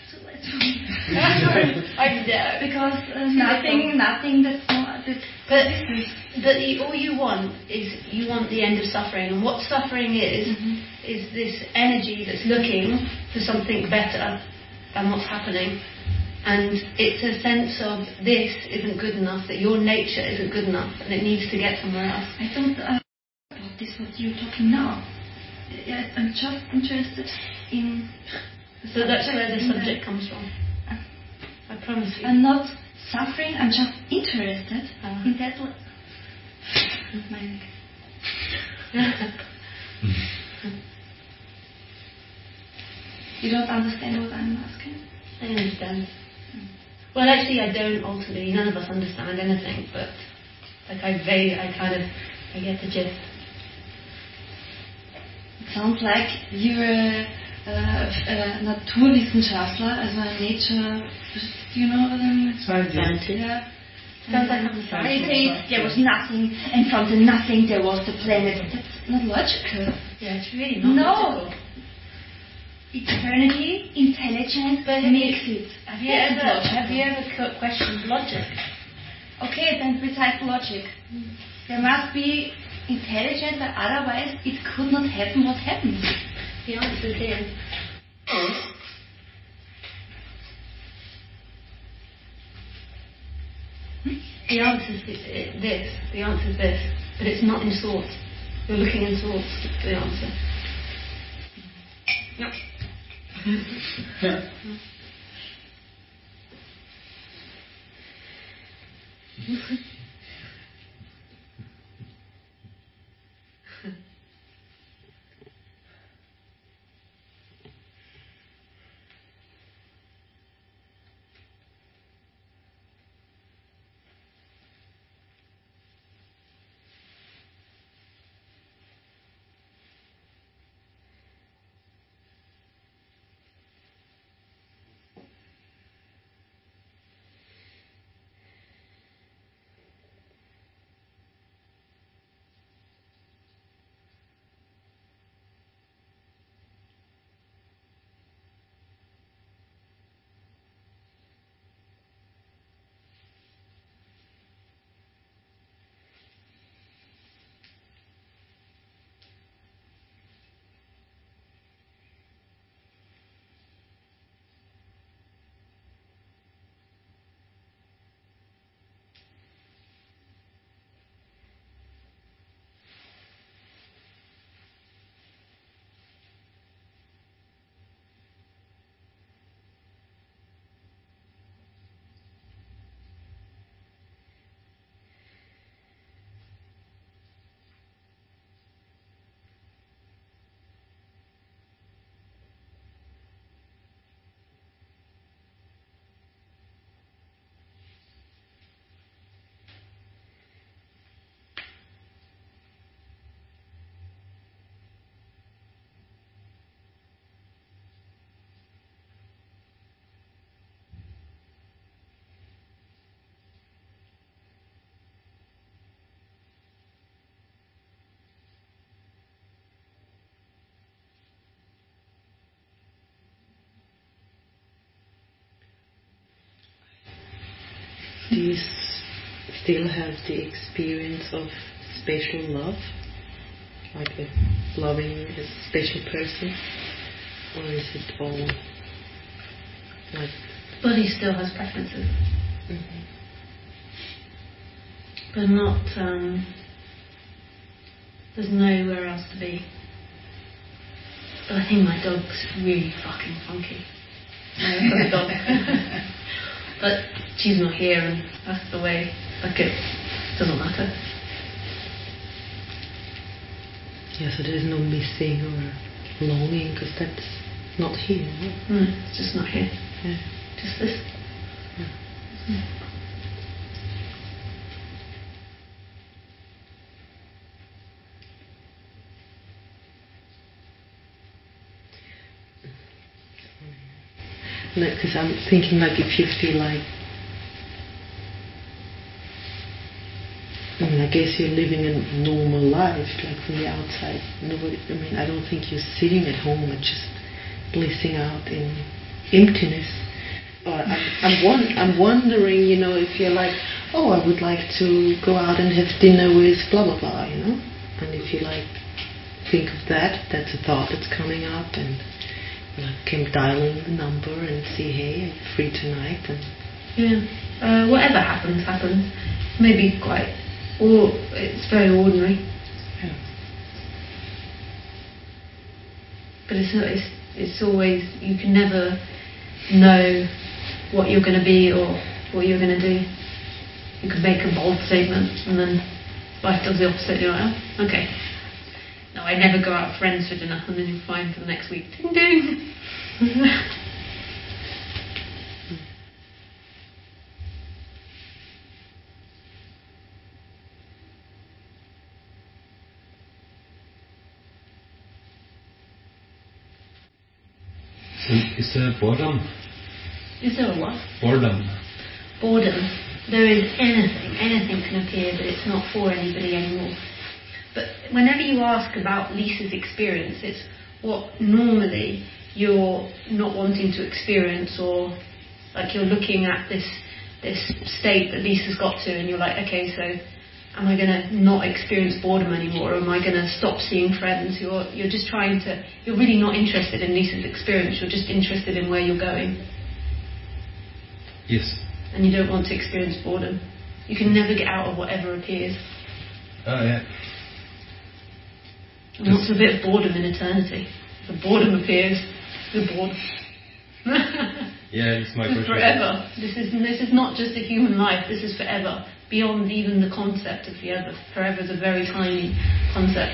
I know. Because nothing that's not... But all you want is you want the end of suffering. And what suffering is this energy that's looking for something better than what's happening. And it's a sense of this isn't good enough, that your nature isn't good enough, and it needs to get somewhere else. I don't about this what you're talking now. Yes, I'm just interested in. So that's where the subject comes from. I promise you. I'm not suffering. I'm just interested in that. My neck. You don't understand what I'm asking? I understand. Well, actually, I don't ultimately. None of us understand anything, but like I get the gist. It sounds like you're a Naturwissenschaftler, also a nature. Do you know what I mean? Scientist. Yeah. Sounds like I'm sorry. You say there was nothing, and from the nothing there was the planet. That's not logical. Yeah, it's really not logical. Eternity, intelligence, But makes it. Have you ever questioned logic? Okay, then besides logic, there must be intelligence, but otherwise it could not happen what happened. The answer is here. The answer is this. The answer is this. But it's not in thought. You're looking in thought for the answer. Yep. Do you still have the experience of special love? Like loving a special person? Or is it all like... But he still has preferences. Mm-hmm. But not, there's nowhere else to be. But I think my dog's really fucking funky. I've got a dog. But she's not here, and that's the way. Like, it doesn't matter. Yeah, so there's no missing or longing, because that's not here. No, it's just not here. Yeah. Just this. Yeah. Because I'm thinking, like, if you feel like, I guess you're living a normal life, like from the outside. I don't think you're sitting at home and just blissing out in emptiness. Or I'm wondering, if you're like, oh, I would like to go out and have dinner with blah blah blah, and if you like think of that, that's a thought that's coming up, and keep dialing the number and see, hey, are you free tonight? And whatever happens. Maybe quite, or it's very ordinary. Yeah. it's always, you can never know what you're going to be or what you're going to do. You could make a bold statement and then life does the opposite. You're like, oh, okay. No, I never go out with friends for dinner, and then you find for the next week, ding ding. Is there boredom? Is there a what? Boredom. Boredom. There is anything can appear, but it's not for anybody anymore. But whenever you ask about Lisa's experience, it's what normally you're not wanting to experience, or like you're looking at this state that Lisa's got to, and you're like, okay, so am I going to not experience boredom anymore, or am I going to stop seeing friends? You're just trying to, you're really not interested in Lisa's experience, you're just interested in where you're going. Yes. And you don't want to experience boredom. You can never get out of whatever appears. Oh, yeah. And what's a bit of boredom in eternity? If boredom appears, you're bored. Yeah, it's my question. Forever. This is not just a human life, this is forever. Beyond even the concept of the other. Forever is a very tiny concept.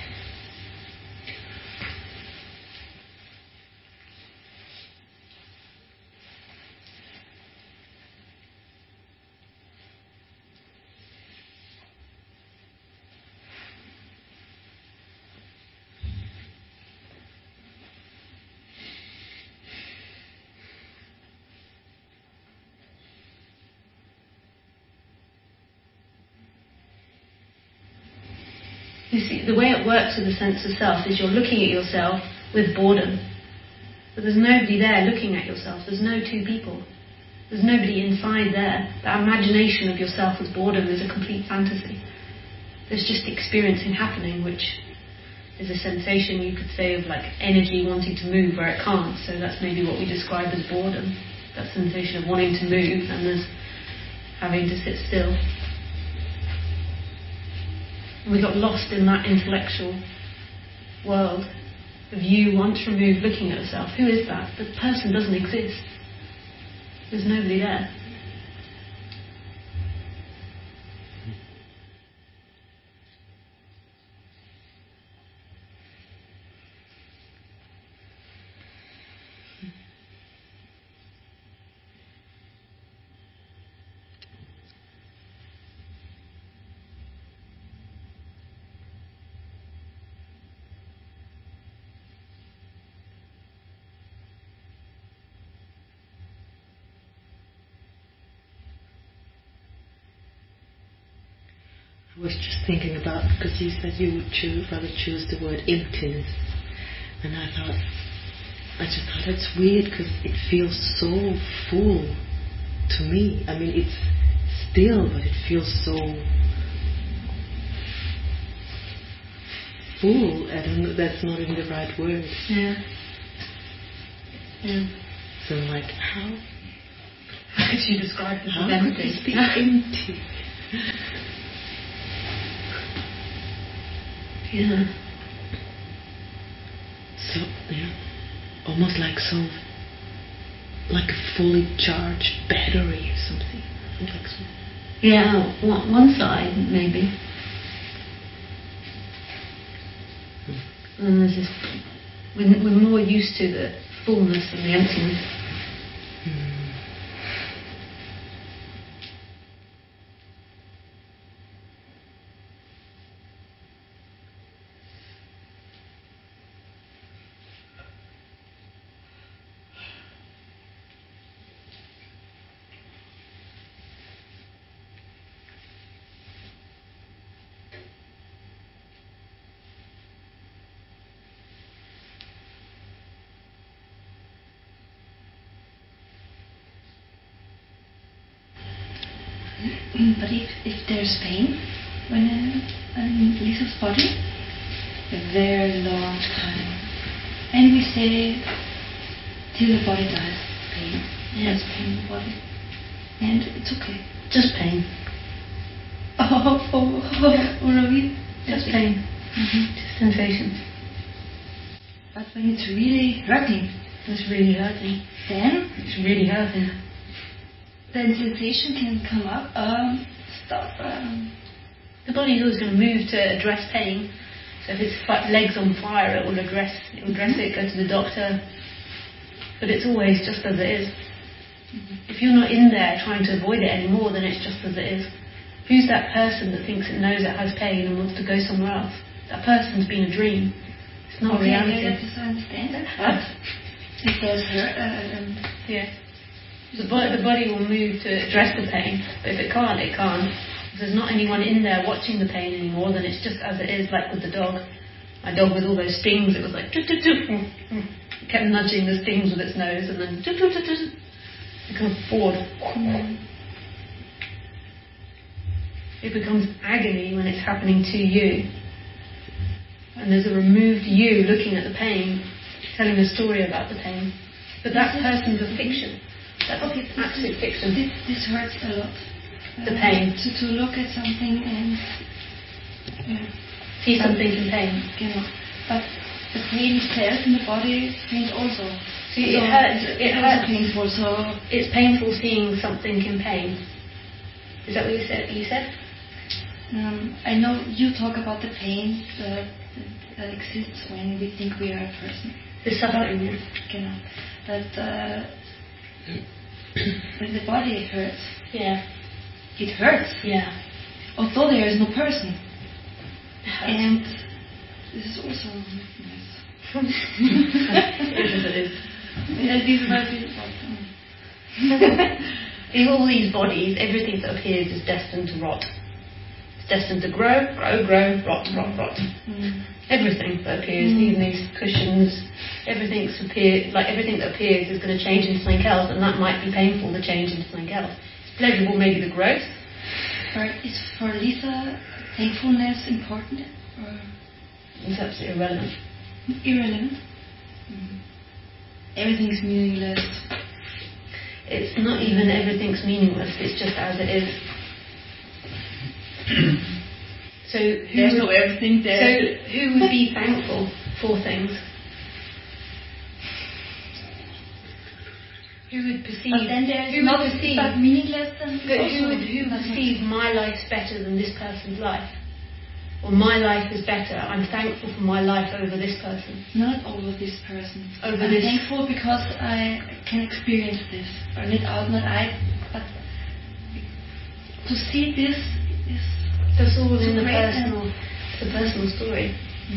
You see, the way it works with the sense of self is you're looking at yourself with boredom. But there's nobody there looking at yourself. There's no two people. There's nobody inside there. That imagination of yourself with boredom is a complete fantasy. There's just experiencing happening, which is a sensation, you could say, of like energy wanting to move where it can't. So that's maybe what we describe as boredom. That sensation of wanting to move and there's having to sit still. We got lost in that intellectual world of you once removed looking at yourself. Who is that? The person doesn't exist. There's nobody there. I was just thinking about, because you said you would rather choose the word emptiness, and I just thought it's weird because it feels so full to me. I mean, it's still, but it feels so full. I don't know, that's not even the right word. Yeah. Yeah. So I'm like, how could you describe this how as could empty? this be empty? Yeah. So, yeah, almost like a fully charged battery or something. Like so. Yeah, one side maybe. And there's this, we're more used to the fullness and the emptiness. But if there's pain when in Lisa's body, a very long time, and we say till the body dies, pain. Yeah. There's pain in the body, and it's okay. Just pain. Really? Just pain. Just sensations. But when it's really hurting, It's really hurting. then It's really hurting. sensation can come up. Stop. The body's always going to move to address pain. So if its legs on fire, it will address it, go to the doctor. But it's always just as it is. If you're not in there trying to avoid it anymore, then it's just as it is. Who's that person that thinks it knows it has pain and wants to go somewhere else? That person's been a dream. It's not reality. I understand that. But if there's Yeah. The body will move to address the pain, but if it can't, it can't. If there's not anyone in there watching the pain anymore, then it's just as it is, like with the dog. My dog with all those stings, it was like... It kept nudging the stings with its nose, and then... It becomes bored. It becomes agony when it's happening to you. And there's a removed you looking at the pain, telling a story about the pain. But that person's a fiction. That's absolute fiction. This hurts a lot. The pain. To look at something and See something in pain. But the pain itself in the body pains also. See, it hurts. It hurts. Painful. So it's painful seeing something in pain. Is that what you said? I know you talk about the pain that exists when we think we are a person. The suffering. But when the body hurts, it hurts. Yeah. Although there is no person. And this is also nice. It is. In all these bodies, everything that appears is destined to rot. It's destined to grow, rot. Everything that appears, even these cushions, everything that appears is going to change into something else, and that might be painful to change into something else. It's pleasurable, maybe the growth. Is for Lisa thankfulness important? Or it's absolutely irrelevant. Irrelevant? Everything's meaningless. It's not even everything's meaningless, it's just as it is. So there's no everything there. So who would be thankful for things? Who would perceive? But then there's who not would perceive? But meaningless. But who would perceive my life's better than this person's life? Or my life is better. I'm thankful for my life over this person. Not over this person. I'm thankful because I can experience this. Or not I, but to see this is. That's all in the personal story.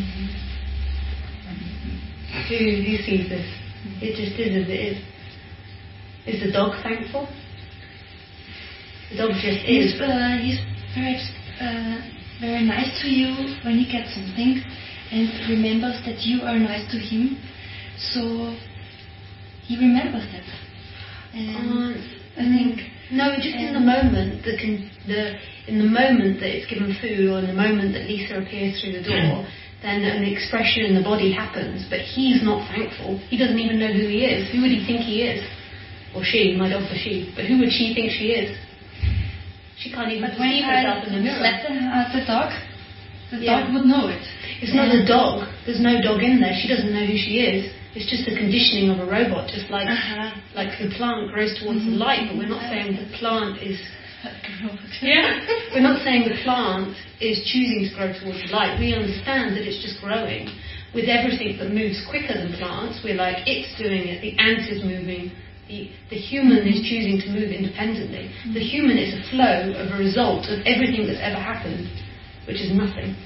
Who sees this? It just is as it is. Is the dog thankful? The dog just is. He's perhaps very nice to you when he gets something and remembers that you are nice to him. So he remembers that. And I think no, just in the moment in the moment that it's given food, or in the moment that Lisa appears through the door, then an expression in the body happens. But he's not thankful. He doesn't even know who he is. Who would he think he is? Or she, my dog's a she. But who would she think she is? She can't even perceive herself in the mirror. The dog would know it. It's not a dog. There's no dog in there. She doesn't know who she is. It's just the conditioning of a robot, just like the plant grows towards the light, but we're not saying the plant is... We're not saying the plant is choosing to grow towards the light. We understand that it's just growing. With everything that moves quicker than plants, we're like, it's doing it, the ant is moving, the human is choosing to move independently. The human is a flow of a result of everything that's ever happened, which is nothing.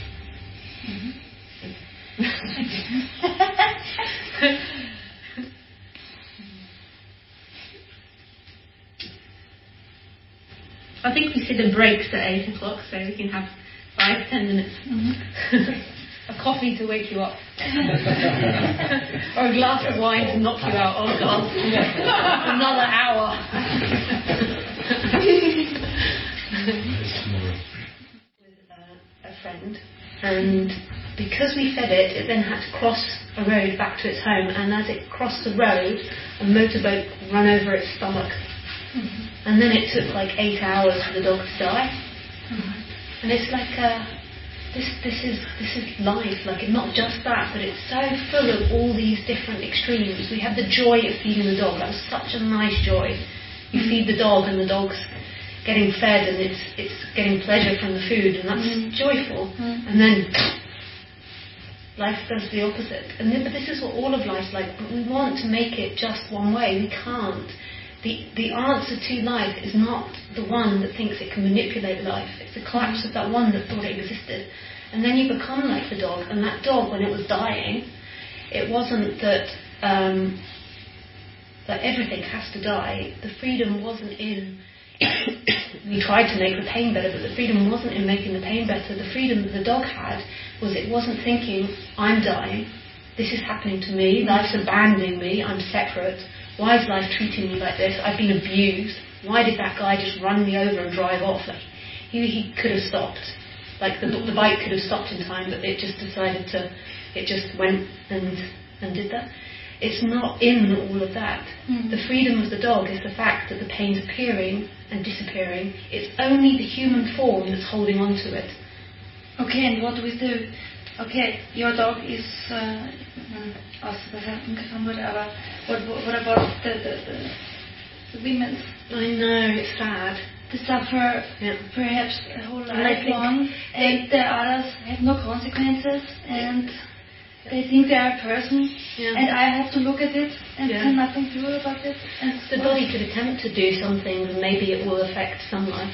I think we see the breaks at 8 o'clock, so we can have 5-10 minutes. A coffee to wake you up. Or a glass of wine to knock you out. Oh God. Another hour. With a friend, and because we fed it, it then had to cross a road back to its home, and as it crossed the road, a motorboat ran over its stomach. And then it took like 8 hours for the dog to die. And it's like this is life. Like, not just that, but it's so full of all these different extremes. We have the joy of feeding the dog. That's such a nice joy. You feed the dog, and the dog's getting fed, and it's getting pleasure from the food, and that's joyful. And then life does the opposite. But this is what all of life's like. But we want to make it just one way. We can't. The answer to life is not the one that thinks it can manipulate life. It's the collapse of that one that thought it existed. And then you become like the dog. And that dog, when it was dying, it wasn't that that everything has to die. The freedom wasn't in... We tried to make the pain better, but the freedom wasn't in making the pain better. The freedom that the dog had was it wasn't thinking, I'm dying, this is happening to me, life's abandoning me, I'm separate. Why is life treating me like this? I've been abused. Why did that guy just run me over and drive off? Like, he could have stopped. Like, the bike could have stopped in time, but it just decided to... It just went and did that. It's not in all of that. The freedom of the dog is the fact that the pain's appearing and disappearing. It's only the human form that's holding on to it. Okay, and what do we do? Okay, your dog is what about the women? I know, it's sad. They suffer perhaps a whole life long, and the others have no consequences, and they think they are a person, and I have to look at it and can nothing do about it. And the body could attempt to do something, and maybe it will affect some lives.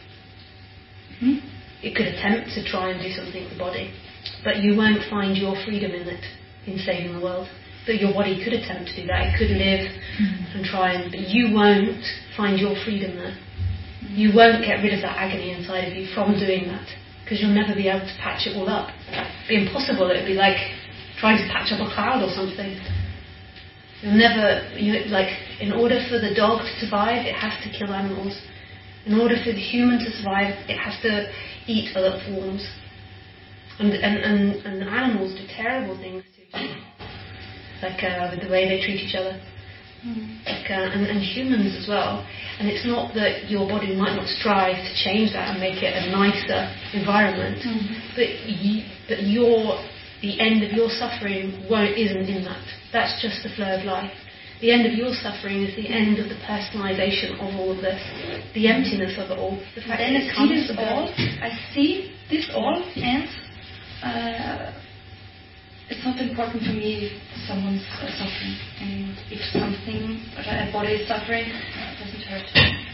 It could attempt to try and do something with the body, but you won't find your freedom in it, in saving the world. But your body could attempt to do that. It could live and try, but you won't find your freedom there. You won't get rid of that agony inside of you from doing that, because you'll never be able to patch it all up. It'd be impossible. It'd be like trying to patch up a cloud or something. You'll never, like, in order for the dog to survive, it has to kill animals. In order for the human to survive, it has to eat other forms. And animals do terrible things too, like with the way they treat each other. Like, and humans as well. And it's not that your body might not strive to change that and make it a nicer environment, but the end of your suffering isn't in that. That's just the flow of life. The end of your suffering is the end of the personalization of all of this, the emptiness of it all. The fact then that I see this all. I see this all, and it's not important for me if someone's suffering. And if something, a body is suffering, it doesn't hurt.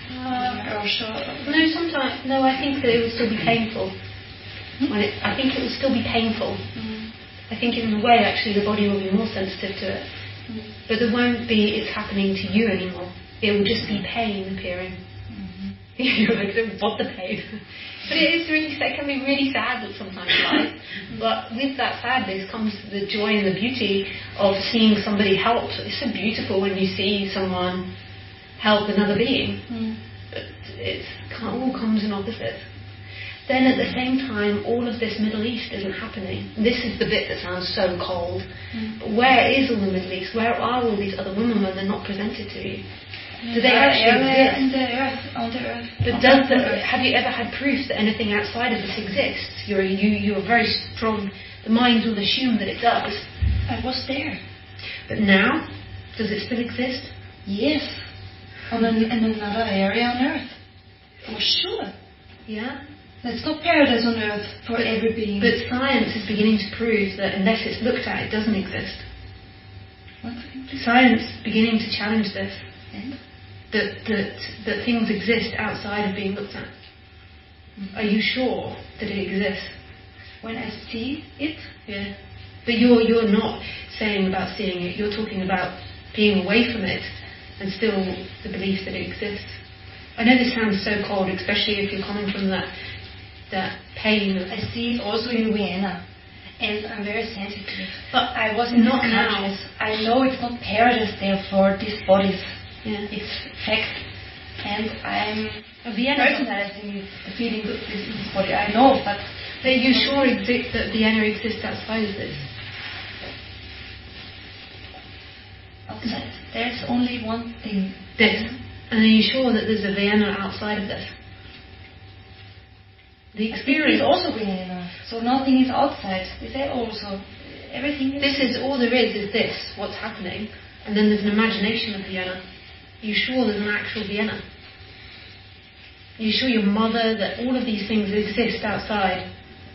No, I think that it will still be painful. I think it will still be painful. I think in a way, actually, the body will be more sensitive to it. But there won't be it's happening to you anymore. It will just be pain appearing. You're like, what the pain? But it can be really sad sometimes, right? But with that sadness comes the joy and the beauty of seeing somebody help. It's so beautiful when you see someone help another being. But it all comes in opposites. Then at the same time, all of this Middle East isn't happening. This is the bit that sounds so cold. But where is all the Middle East? Where are all these other women when they're not presented to you? Do they actually exist? On the earth. But have you ever had proof that anything outside of this exists? You're very strong. The mind will assume that it does. I was there. But now, does it still exist? Yes. In another area on earth. For sure. Yeah. There's no paradise on earth for every being. But science is beginning to prove that unless it's looked at, it doesn't exist. What? Science is beginning to challenge this. And? That things exist outside of being looked at. Are you sure that it exists? When I see it? Yeah. But you're not saying about seeing it. You're talking about being away from it and still the belief that it exists. I know this sounds so cold, especially if you're coming from that pain. I see it also in Vienna, and I'm very sensitive. But I was in not these now. countries. I know it's not paradise there for these bodies. Yeah. It's fact, and I'm personalizing the feeling good in this body. I know, but are you sure that Vienna exists outside of this? Outside, there's only one thing. This. And are you sure that there's a Vienna outside of this? The People experience. is also bringing enough. So nothing is outside. They say also everything is. This is all there is this, what's happening. And then there's an imagination of Vienna. Are you sure there's an actual Vienna? Are you sure your mother, that all of these things exist outside?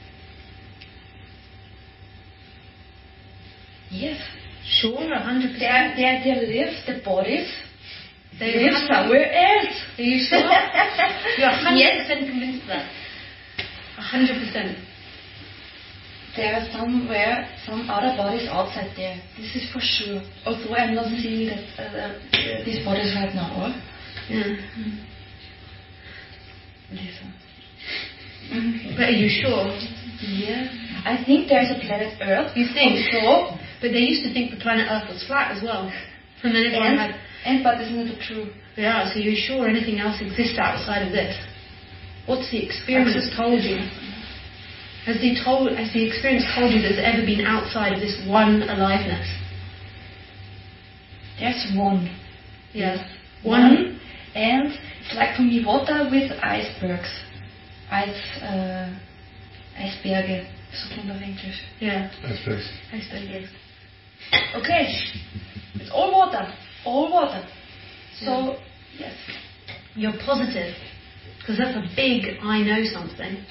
Yes. Sure, 100%. They live, the bodies. They live have- somewhere else. Are you sure? You're 100% convinced of that. 100%. There are somewhere some other bodies outside there. This is for sure. Although I'm not seeing that these bodies right now. Or? Yeah. Listen. But are you sure? Yeah. I think there's a planet Earth. You think? Also, But they used to think the planet Earth was flat as well. And then everyone had... but isn't it true? Yeah, so you're sure anything else exists outside of this? What's the experience told you? Has the experience told you there's ever been outside of this one aliveness? There's one. Yes. One. And it's like for me water with icebergs. Eisberge. So kind of English. Yeah. Icebergs. Iceberg, yes. Okay. It's all water. All water. So, yes. You're positive. Because that's a big I know something.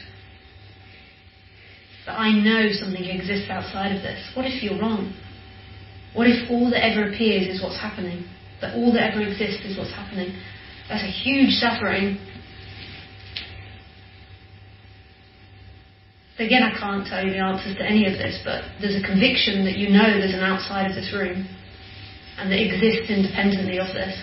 That I know something exists outside of this. What if you're wrong? What if all that ever appears is what's happening? That all that ever exists is what's happening? That's a huge suffering. Again, I can't tell you the answers to any of this, but there's a conviction that you know there's an outside of this room and that exists independently of this.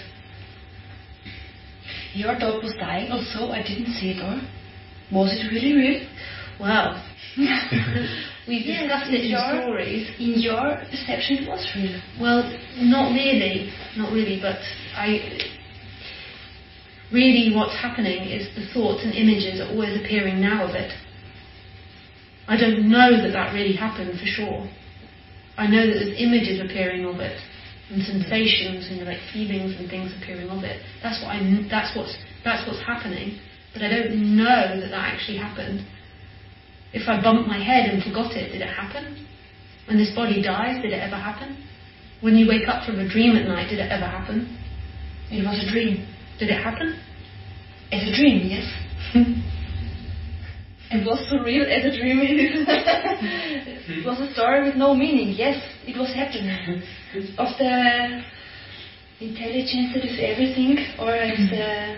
Your dog was dying also. I didn't see it, or was it really real? Well, we've discussed it in stories. In your perception, it was real. Well, not really, but really what's happening is the thoughts and images are always appearing now of it. I don't know that really happened for sure. I know that there's images appearing of it, and sensations and like feelings and things appearing of it. That's what's happening. But I don't know that actually happened. If I bumped my head and forgot it, did it happen? When this body dies, did it ever happen? When you wake up from a dream at night, did it ever happen? It was a dream. Did it happen? As a dream, yes. It was so real as a dream. It was a story with no meaning. Yes, it was happening. Of the intelligence that is everything, or as the...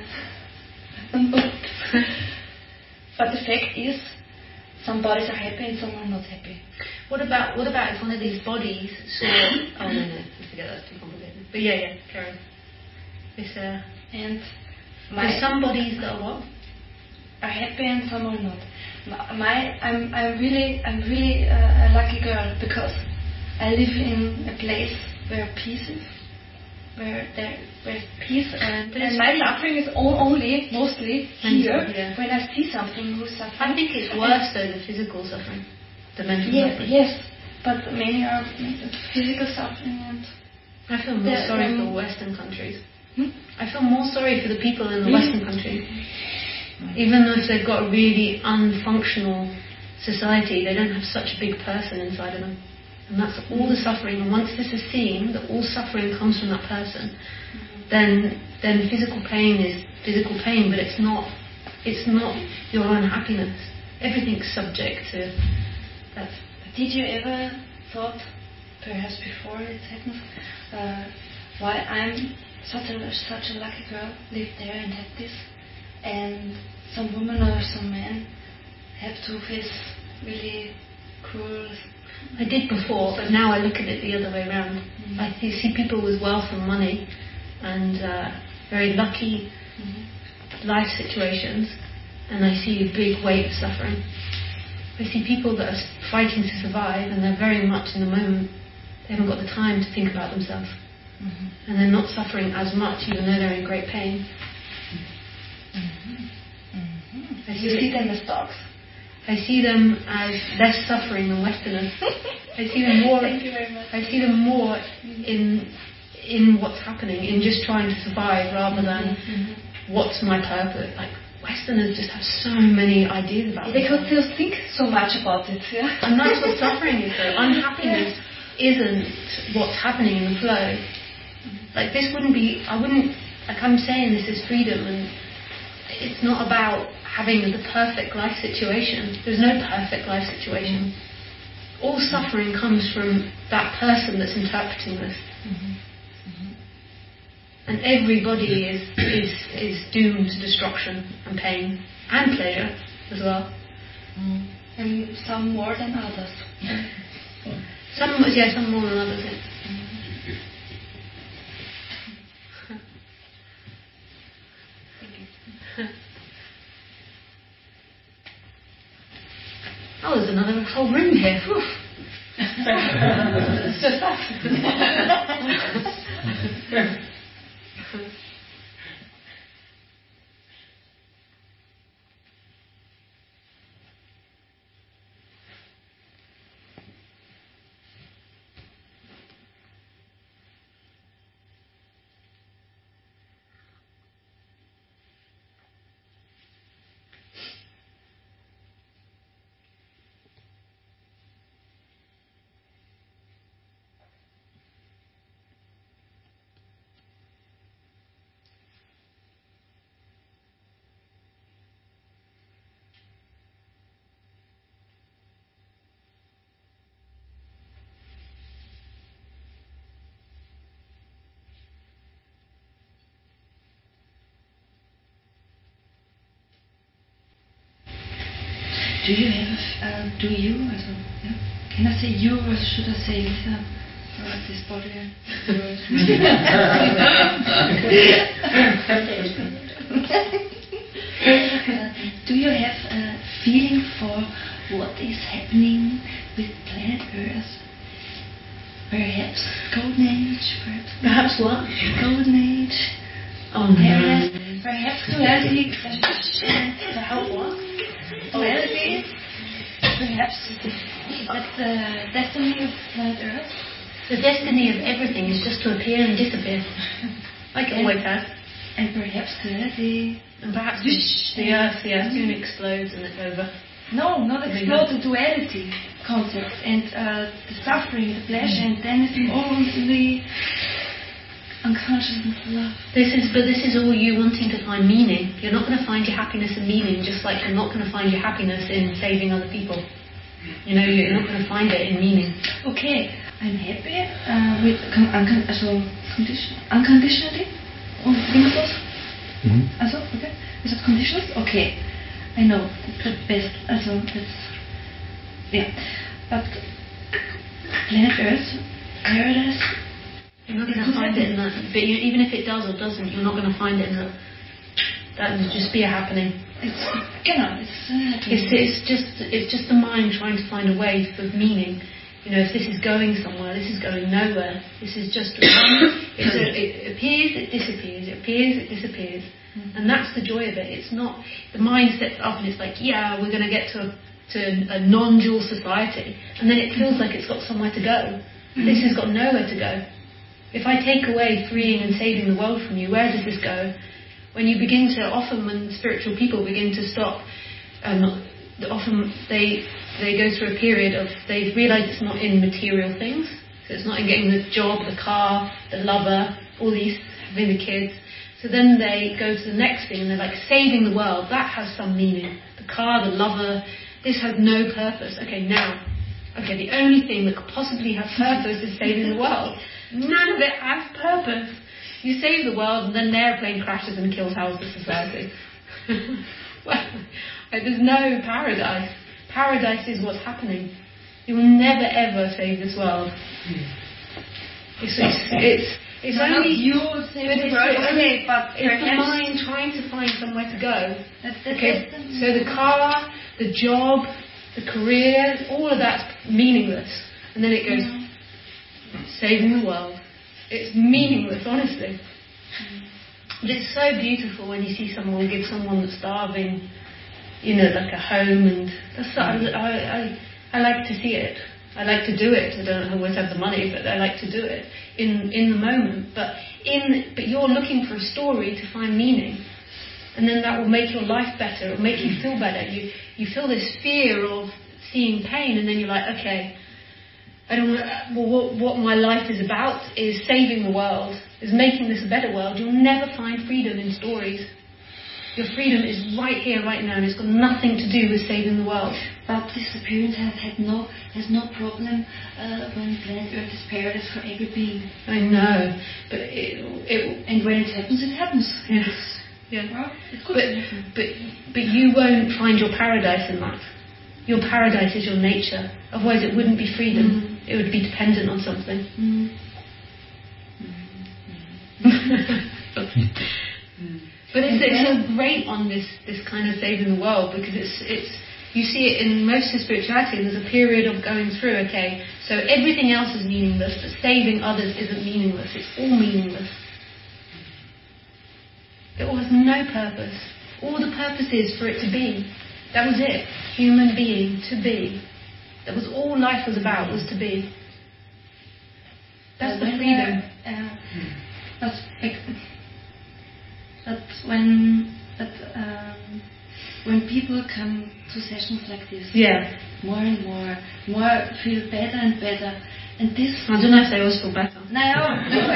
But the fact is, some bodies are happy and some are not happy. What about if one of these bodies saw... Oh no, forget that's too complicated. But yeah, carry on. It's and there's some bodies that are what? Are happy and some are not. I'm really a lucky girl because I live in a place where peace is, where there's peace, and my suffering is only mostly here. Yeah. When I see something who's suffering, I think it's worse though the physical suffering, the mental suffering. Yes, but many are physical suffering, and I feel more sorry for Western countries. I feel more sorry for the people in the Western countries. Even though they've got a really unfunctional society, they don't have such a big person inside of them. And that's all the suffering. And once this is seen, that all suffering comes from that person, then physical pain is physical pain, but it's not your unhappiness. Everything's subject to that. Did you ever thought, perhaps before it happens, why I'm such a lucky girl, lived there and had this? And some woman or some man have to face really cruel... I did before, but now I look at it the other way around. I see people with wealth and money and very lucky life situations, and I see a big weight of suffering. I see people that are fighting to survive, and they're very much in the moment. They haven't got the time to think about themselves. And they're not suffering as much, even though they're in great pain. You see them as dogs. I see them as less suffering than Westerners. I see them more. Thank you very much. I see them more in what's happening, in just trying to survive, rather than what's my purpose. Like, Westerners just have so many ideas about They could themselves. still think so much about it. Yeah. And that's what suffering is though. Unhappiness isn't what's happening in the flow. Like this wouldn't be, I'm saying this is freedom, and it's not about having the perfect life situation. There's no perfect life situation. All suffering comes from that person that's interpreting this. And everybody is doomed to destruction and pain and pleasure as well. And some more than others. Some more than others. Yeah. Oh, there's another whole room here. Whew. It's just us. Do you have, also, yeah? Can I say you or should I say Lisa? Or is this body? Do you have a feeling for what is happening with planet Earth? Perhaps Golden Age, Perhaps what? Golden Age. Oh no. Perhaps duality. To help what? Duality. Perhaps that's the destiny of planet Earth. The destiny of everything is just to appear and disappear. Like it always has. And perhaps duality. And perhaps the Earth soon explodes and it's over. No, not explode, the duality concept and the suffering, the pleasure, and then it's only unconsciousness, love. This is all you wanting to find meaning. You're not going to find your happiness and meaning, just like you're not going to find your happiness in saving other people. You know, you're not going to find it in meaning. Okay, I'm happy with unconditionally. Also, okay. Is that conditions? Okay. I know. That's best. Also, that's... Yeah. But planet Earth, paradise... You're not going to find it in that. But even if it does or doesn't, you're not going to find it in that. That would just be a happening. It's just the mind trying to find a way of meaning. You know, if this is going somewhere, this is going nowhere. This is just it appears, it disappears. It appears, it disappears. And that's the joy of it. It's not the mind sets up and it's like, yeah, we're going to get to a non-dual society, and then it feels like it's got somewhere to go. This has got nowhere to go. If I take away freeing and saving the world from you, where does this go? When you begin to, often when spiritual people begin to stop, often they go through a period of, they realise it's not in material things. So it's not in getting the job, the car, the lover, all these, having the kids. So then they go to the next thing and they're like, saving the world, that has some meaning. The car, the lover, this has no purpose. Okay, the only thing that could possibly have purpose is saving the world. None of it has purpose. You save the world and then the airplane crashes and kills half the society. Well, there's no paradise. Paradise is what's happening. You will never ever save this world. It's only you save the world. Okay, but it's the mind trying to find somewhere to go. That's the Okay, so the car, the job, the career, all of that's meaningless. And then it goes, saving the world. It's meaningless, honestly. But it's so beautiful when you see someone give someone that's starving, like a home, and that's I like to see it. I like to do it. I don't always have the money, but I like to do it in the moment. But you're looking for a story to find meaning, and then that will make your life better. It will make you feel better. You feel this fear of seeing pain, and then you're like, okay, I don't want. What my life is about is saving the world, is making this a better world. You'll never find freedom in stories. Your freedom is right here, right now, and it's got nothing to do with saving the world. But this appearance has no problem when planet Earth is paradise for every being. I know, but and when it happens. Yes. Yeah. Well, it could happen. But you won't find your paradise in that. Your paradise is your nature. Otherwise, it wouldn't be freedom. It would be dependent on something. But it's so great on this kind of saving the world, because it's you see it in most of spirituality. There's a period of going through. Okay, so everything else is meaningless, but saving others isn't meaningless. It's all meaningless. It all has no purpose. All the purpose is for it to be. That was it. Human being, to be. That was all life was about, was to be. That's the freedom. When people come to sessions like this, more and more feel better and better. And this, I don't know if they always feel better. No,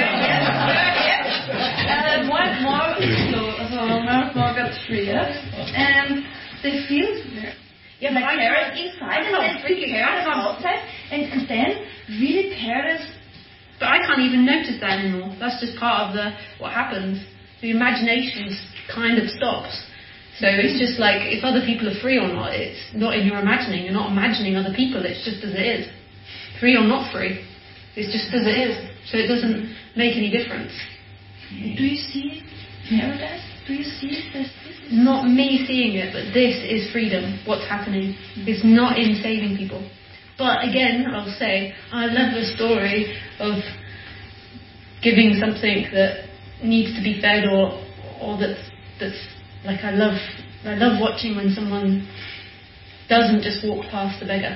more and more more got freer, and they feel like parents inside and then freaking parents outside, and then really parents. But I can't even notice that anymore. That's just part of what happens. The imagination kind of stops. So it's just like, if other people are free or not, it's not in your imagining. You're not imagining other people. It's just as it is. Free or not free. It's just as it is. So it doesn't make any difference. Do you see paradise? Do you see this? Not me seeing it, but this is freedom. What's happening. It's not in saving people. But again, I'll say, I love the story of giving something that needs to be fed, or that's like, I love watching when someone doesn't just walk past the beggar.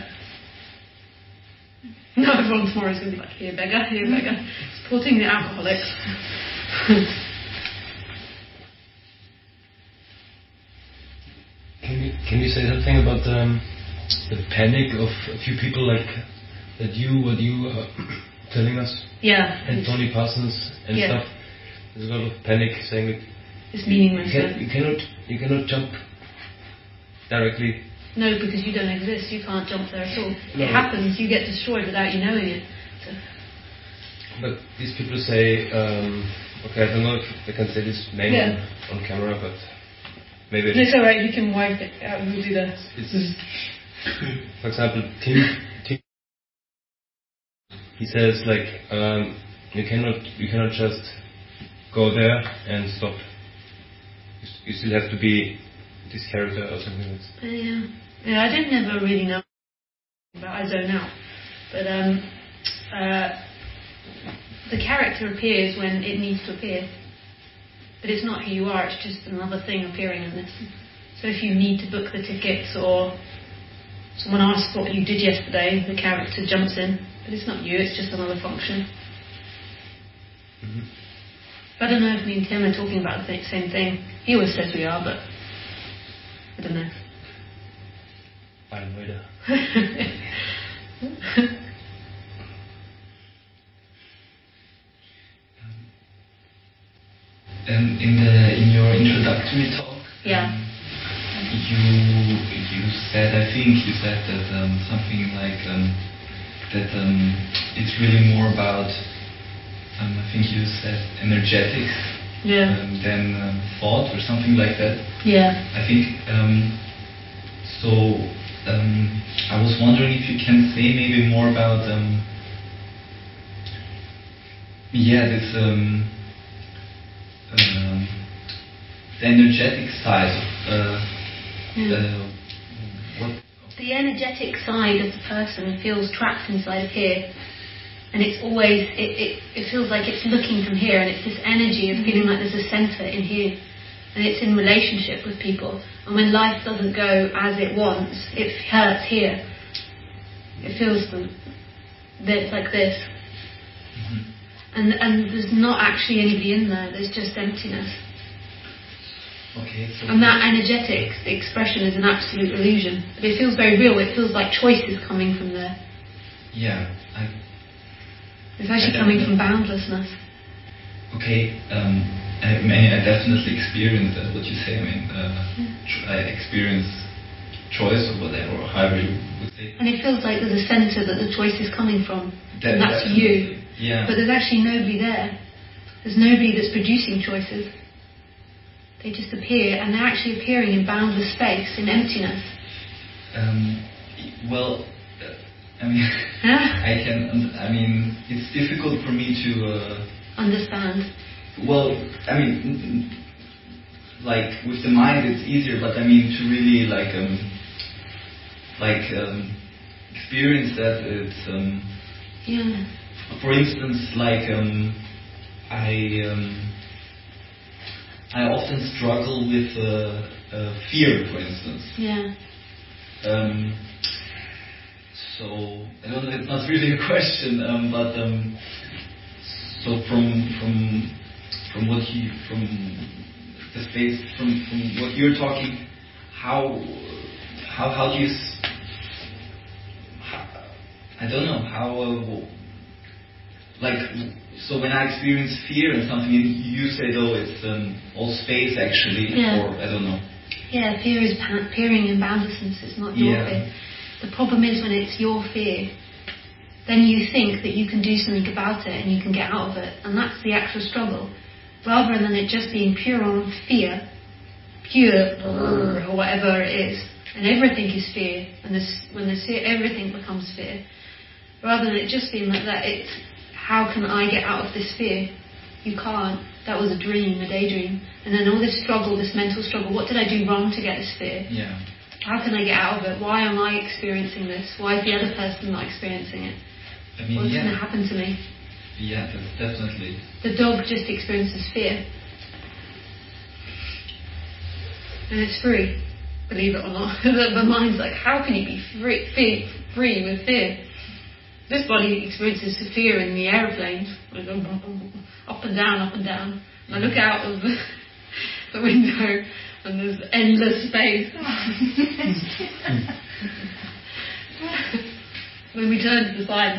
No, everyone tomorrow is going to be like, here beggar, supporting the alcoholics. Can you say something about the panic of a few people, like what you are telling us? Yeah. And Tony Parsons and stuff. There's a lot of panic saying that it's meaningless. You cannot jump directly. No, because you don't exist. You can't jump there at all. No. It happens. You get destroyed without you knowing it. So. But these people say, okay, I don't know if they can say this name on camera, but maybe it's alright. You can wipe it out. We'll do that. For example, Tim. He says like, you cannot just go there and stop. You still have to be this character or something like that. Yeah, I didn't never really know about I zone out. But the character appears when it needs to appear. But it's not who you are, it's just another thing appearing in this. So if you need to book the tickets, or someone asks what you did yesterday, the character jumps in. But it's not you, it's just another function. Mm-hmm. I don't know if me and Tim are talking about the same thing. He always says we are, but I don't know. I don't know either. In your introductory talk, you said, I think you said that something like that it's really more about, I think you said energetics than thought or something like that. Yeah. I think so. I was wondering if you can say maybe more about this the energetic side of the energetic side of the person feels trapped inside of here, and it's always it feels like it's looking from here, and it's this energy of feeling like there's a center in here, and it's in relationship with people, and when life doesn't go as it wants, it hurts here. It feels that it's like this. And there's not actually anybody in there, there's just emptiness. Okay. So and that energetic expression is an absolute illusion. But it feels very real. It feels like choices coming from there. Yeah. It's actually coming from boundlessness. Okay. I definitely experience that. What you say. I mean, I experience choice or whatever, or however you would say. And it feels like there's a center that the choice is coming from, and that's definitely. you. Yeah. But there's actually nobody there. There's nobody that's producing choices. They just appear, and they're actually appearing in boundless space, in emptiness. Well, I mean, I mean, it's difficult for me to understand. Well, I mean, like with the mind, it's easier, but I mean to really experience that. It's yeah. For instance, like I often struggle with fear, for instance. Yeah. So I don't know. It's not really a question, but so from what the space from what you're talking, how do you? I don't know how. Like, so when I experience fear and something, you say, oh, it's all space actually, or I don't know. Yeah, fear is appearing in boundlessness. It's not your fear. The problem is when it's your fear, then you think that you can do something about it and you can get out of it, and that's the actual struggle. Rather than it just being pure on fear, or whatever it is, and everything is fear, and when there's fear, everything becomes fear. Rather than it just being like that, it's how can I get out of this fear? You can't. That was a dream, a daydream. And then all this struggle, this mental struggle, what did I do wrong to get this fear? Yeah. How can I get out of it? Why am I experiencing this? Why is the other person not experiencing it? I mean, what's going to happen to me? Yeah, that's definitely. The dog just experiences fear. And it's free, believe it or not. The mind's like, how can you be free with fear? This body experiences fear in the aeroplanes, up and down, up and down. And I look out of the window and there's endless space. When we turn to the side,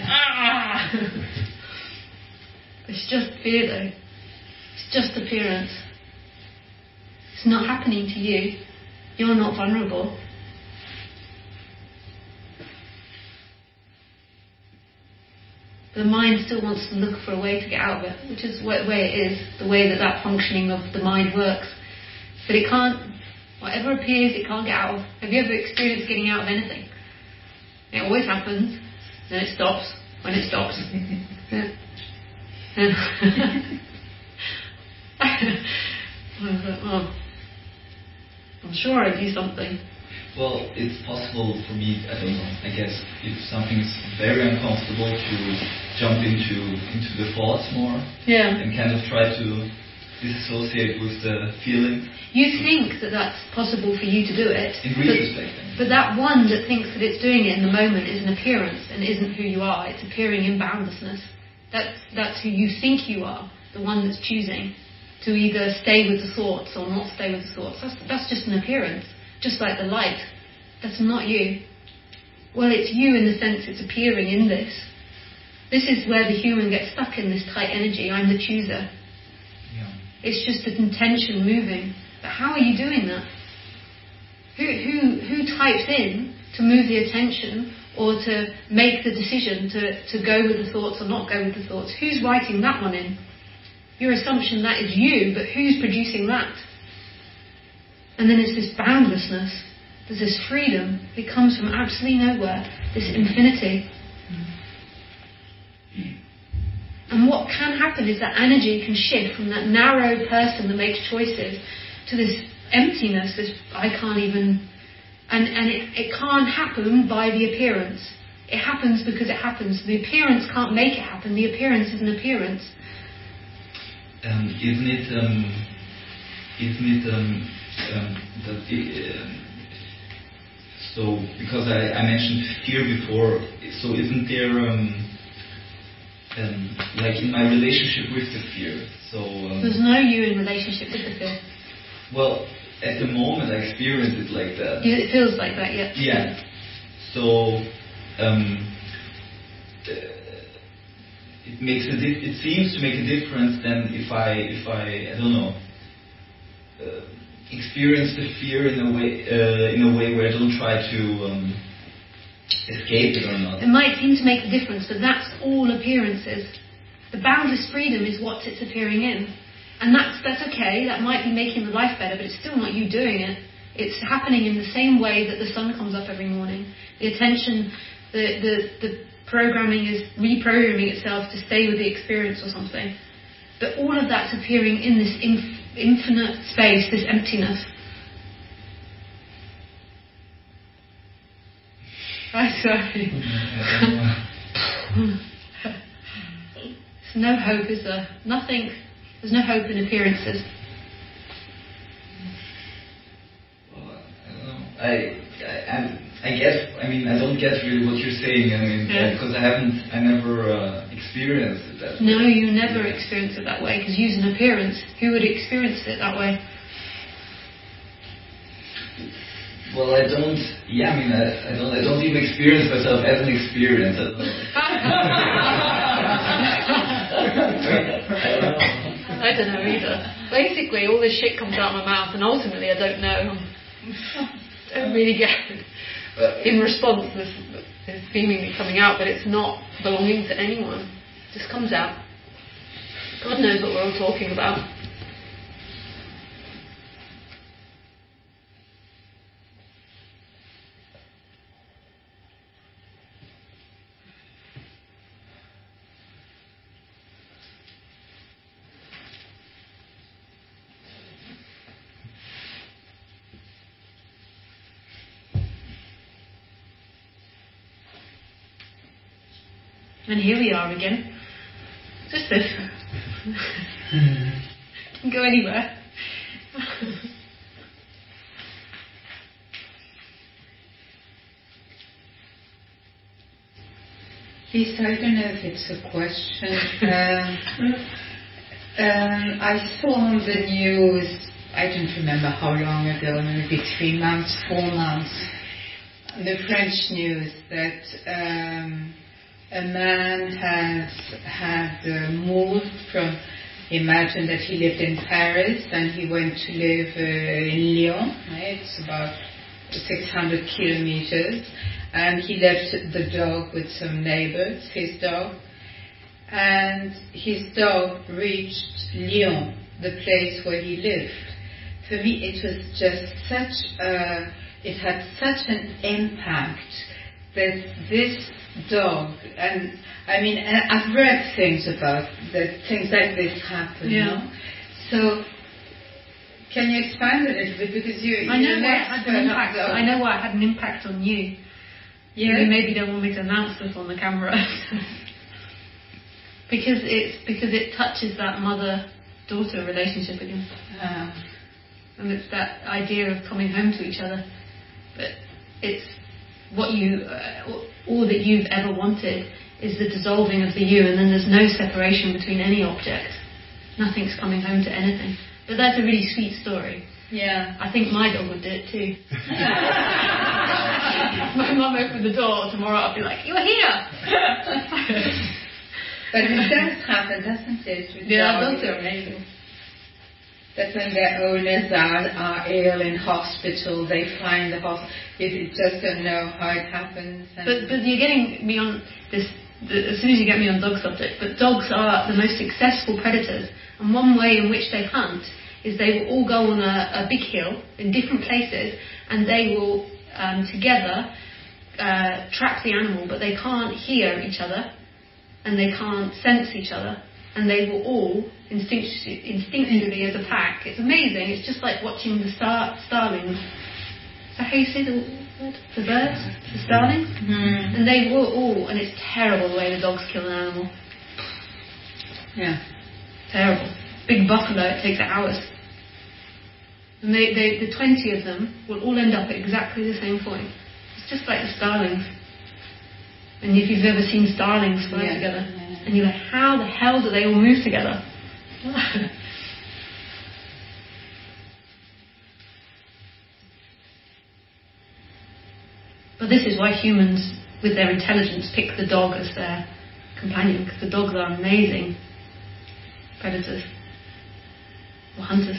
it's just fear though. It's just appearance. It's not happening to you. You're not vulnerable. The mind still wants to look for a way to get out of it, which is the way it is, the way that functioning of the mind works. But it can't, whatever appears, it can't get out of. Have you ever experienced getting out of anything? It always happens, then it stops. When it stops, I was like, oh, I'm sure I do something. Well, it's possible for me, I don't know, I guess, if something's very uncomfortable to jump into the thoughts more. Yeah. And kind of try to disassociate with the feeling. You think that that's possible for you to do it. In retrospect. But that one that thinks that it's doing it in the moment is an appearance and isn't who you are. It's appearing in boundlessness. That's who you think you are, the one that's choosing to either stay with the thoughts or not stay with the thoughts. That's just an appearance. Just like the light. That's not you. Well, it's you in the sense it's appearing in this. This is where the human gets stuck in this tight energy. I'm the chooser. Yeah. It's just an intention moving. But how are you doing that? Who types in to move the attention or to make the decision to go with the thoughts or not go with the thoughts? Who's writing that one in? Your assumption that is you, but who's producing that? And then it's this boundlessness. There's this freedom. It comes from absolutely nowhere. This infinity. And what can happen is that energy can shift from that narrow person that makes choices to this emptiness, this I can't even... And it can't happen by the appearance. It happens because it happens. The appearance can't make it happen. The appearance is an appearance. So because I mentioned fear before, so isn't there like in my relationship with the fear? So there's no you in relationship with the fear. Well, at the moment I experience it like that. It feels like that, yeah. Yeah. So it seems to make a difference then if I don't know, experience the fear in a way where I don't try to escape it or not. It might seem to make a difference, but that's all appearances. The boundless freedom is what it's appearing in. And that's okay, that might be making the life better, but it's still not you doing it. It's happening in the same way that the sun comes up every morning. The attention, the programming is reprogramming itself to stay with the experience or something. But all of that's appearing in this infinite space, this emptiness. Right, sorry. There's no hope, is there? Nothing. There's no hope in appearances. Well, I don't know. I guess, I mean, I don't get really what you're saying. I mean, because I never experienced it that way. No, you never experience it that way, because use an appearance. Who would experience it that way? Well, I don't. Yeah, I mean, I don't even experience myself as an experience. I don't know either. Basically, all this shit comes out of my mouth, and ultimately, I don't know. I don't really get it. In response, there's seemingly coming out, but it's not belonging to anyone. It just comes out. God knows what we're all talking about. And here we are again. Just this. Didn't go anywhere. Lisa, I don't know if it's a question. I saw on the news, I don't remember how long ago, maybe 3 months, 4 months, the French news that a man has had moved from, imagine that he lived in Paris and he went to live in Lyon, right? It's about 600 kilometers, and he left the dog with some neighbors, his dog, and his dog reached Lyon, the place where he lived. For me it was just it had such an impact that this dog, and I mean, and I've read things about that things like this happen, yeah. No? So, can you expand a little bit, because I know why it had an impact on you. Yeah. You maybe don't want me to announce this on the camera. because it touches that mother-daughter relationship again. And it's that idea of coming home to each other. But it's what you, all that you've ever wanted is the dissolving of the you, and then there's no separation between any object. Nothing's coming home to anything. But that's a really sweet story. Yeah. I think my dog would do it too. My mum opened the door tomorrow, I'll be like, "You're here!" But it does happen, doesn't it? With dogs are amazing. That when their owners are ill in hospital, they find the hospital. You just don't know how it happens. But you're getting me on this, as soon as you get me on dog subject, but dogs are the most successful predators. And one way in which they hunt is they will all go on a big hill in different places, and they will together track the animal, but they can't hear each other and they can't sense each other, and they will all instinctively as a pack. It's amazing. It's just like watching the starlings. Is that how you say the word? The birds? The starlings? Mm. And they will all, and it's terrible the way the dogs kill an animal. Yeah. Terrible. Big buffalo, it takes hours. And the 20 of them will all end up at exactly the same point. It's just like the starlings. And if you've ever seen starlings fly together, and you're like, how the hell do they all move together? Well, this is why humans, with their intelligence, pick the dog as their companion, because the dogs are amazing predators or hunters.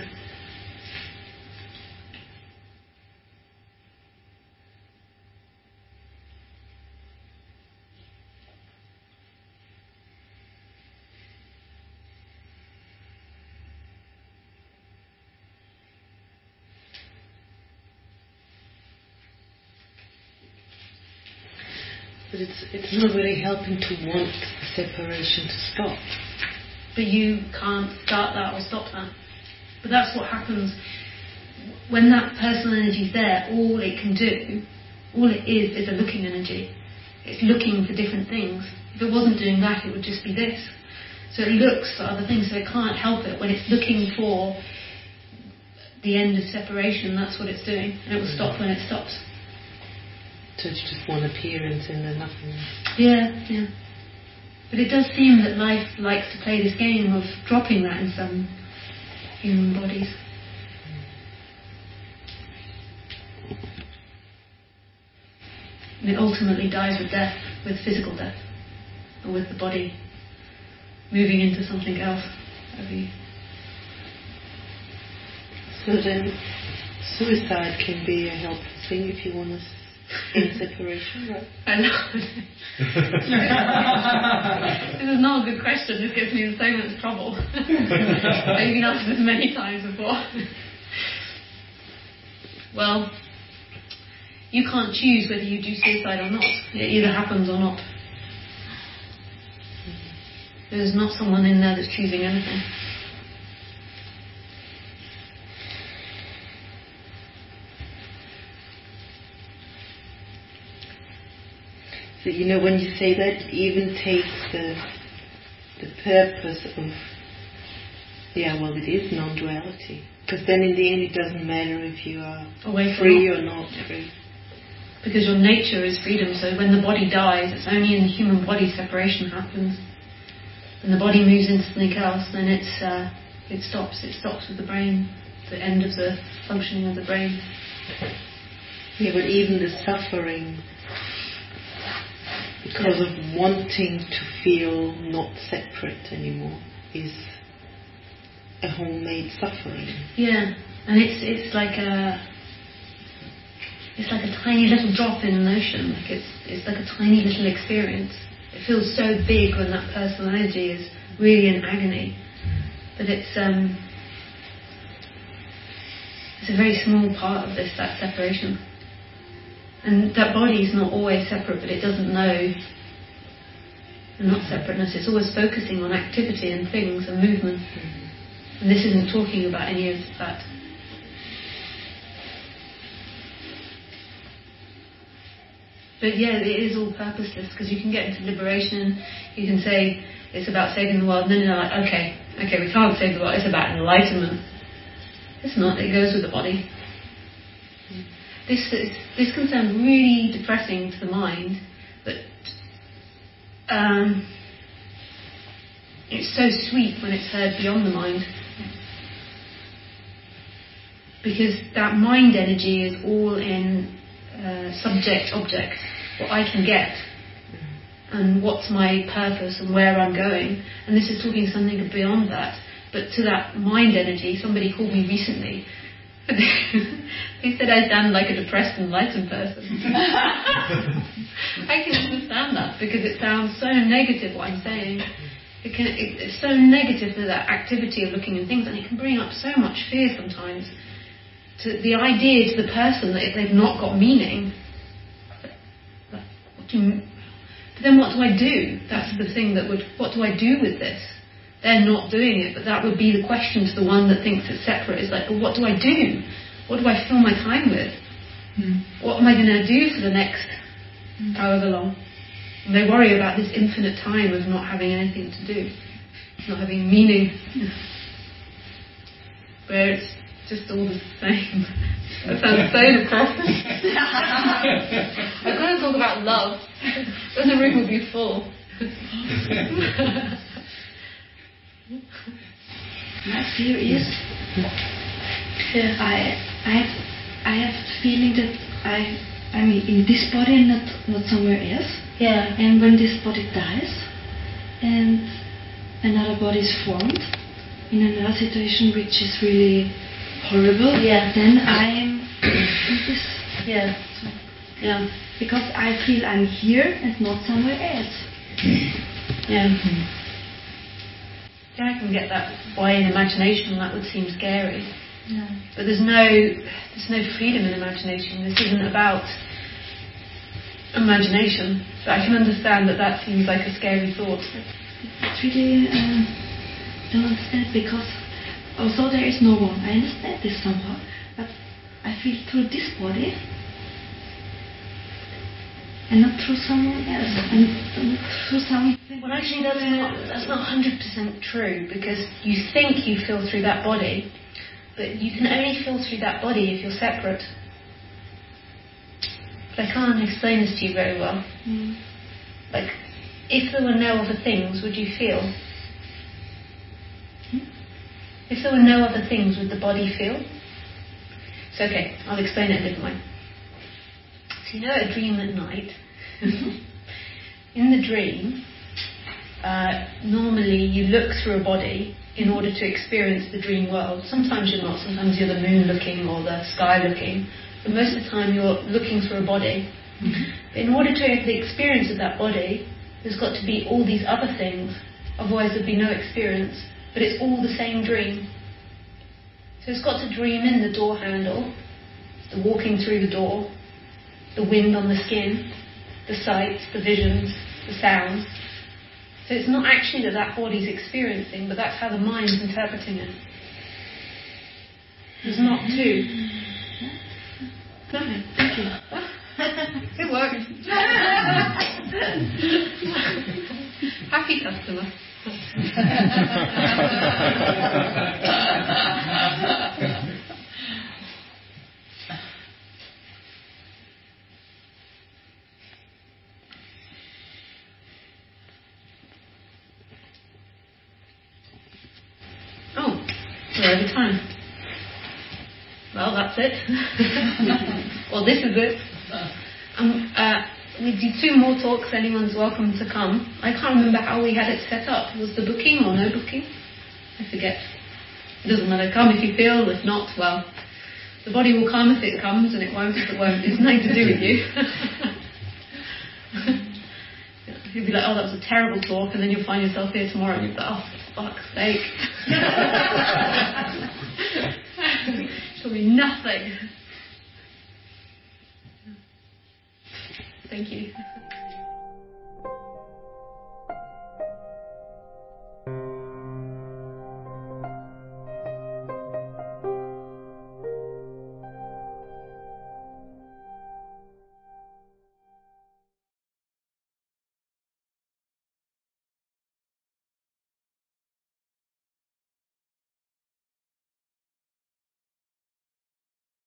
But it's not really helping to want the separation to stop. But you can't start that or stop that. But that's what happens when that personal energy is there. All it can do, all it is a looking energy. It's looking for different things. If it wasn't doing that, it would just be this. So it looks for other things, so it can't help it. When it's looking for the end of separation, that's what it's doing. And it will stop when it stops. So it's just one appearance and then nothingness. Yeah. But it does seem that life likes to play this game of dropping that in some human bodies. And it ultimately dies with death, with physical death, or with the body moving into something else. So then suicide can be a helpful thing if you want to in separation, right? I know. This is not a good question. This gets me in so much trouble. I've been asked this many times before. Well, you can't choose whether you do suicide or not. It either happens or not. There's not someone in there that's choosing anything. So, when you say that, it even takes the purpose of, it is non-duality. Because then in the end it doesn't matter if you are free or not free. Because your nature is freedom, so when the body dies, it's only in the human body separation happens. When the body moves into something else, then it stops. It stops with the brain, the end of the functioning of the brain. Yeah, but even the suffering, because of wanting to feel not separate anymore, is a homemade suffering. Yeah, and it's like a tiny little drop in an ocean. Like it's like a tiny little experience. It feels so big when that personal energy is really in agony, but it's a very small part of that separation. And that body is not always separate, but it doesn't know the not separateness. It's always focusing on activity and things and movement. And this isn't talking about any of that. But yeah, it is all purposeless, because you can get into liberation. You can say it's about saving the world, and then you're like, okay, we can't save the world. It's about enlightenment. It's not. It goes with the body. This can sound really depressing to the mind, but it's so sweet when it's heard beyond the mind. Because that mind energy is all in subject-object, what I can get, and what's my purpose and where I'm going. And this is talking something beyond that. But to that mind energy, somebody called me recently. He said I sound like a depressed, enlightened person. I can understand that, because it sounds so negative what I'm saying. It's so negative to that activity of looking at things, and it can bring up so much fear sometimes. To the idea to the person that if they've not got meaning, but then what do I do? That's the thing what do I do with this? They're not doing it, but that would be the question to the one that thinks it's separate. Is like, well, what do I do? What do I fill my time with? What am I going to do for the next however long? And they worry about this infinite time of not having anything to do, not having meaning, where it's just all the same. That sounds so depressing. I'm going to talk about love, then the room will be full. My fear is I have the feeling that I mean, in this body, not somewhere else. Yeah. And when this body dies, and another body is formed in another situation which is really horrible, then I'm in this. Yeah. So, Yeah. because I feel I'm here and not somewhere else. Yeah. Yeah, I can get that. Why in imagination that would seem scary. Yeah. But there's no freedom in imagination. This isn't about imagination. But I can understand that seems like a scary thought. It's really don't understand, because although there is no one, I understand this somehow, but I feel through this body and not through someone else, and through something. Well, actually, that's not 100% true, because you think you feel through that body, but you can only feel through that body if you're separate. But I can't explain this to you very well. Like, if there were no other things, would you feel? If there were no other things, would the body feel? So, okay, I'll explain it a different way. So, you know, a dream at night. In the dream, normally you look through a body in order to experience the dream world. Sometimes you're not. Sometimes you're the moon looking or the sky looking. But most of the time you're looking through a body. But in order to have the experience of that body, there's got to be all these other things. Otherwise there'd be no experience. But it's all the same dream. So it's got to dream in the door handle, the walking through the door, the wind on the skin, the sights, the visions, the sounds. So it's not actually that body's experiencing, but that's how the mind's interpreting it. There's not two. Perfect, thank you. It worked. Happy customer. Oh, we're over time. Well, that's it. Well, this is it. We do 2 more talks. Anyone's welcome to come. I can't remember how we had it set up. Was the booking or no booking? I forget. It doesn't matter. Come if you feel. If not, well, the body will come if it comes, and it won't if it won't. It's nothing to do with you. You'll be like, oh, that was a terrible talk, and then you'll find yourself here tomorrow and you'll be like, oh, for fuck's sake. It'll be nothing. Thank you.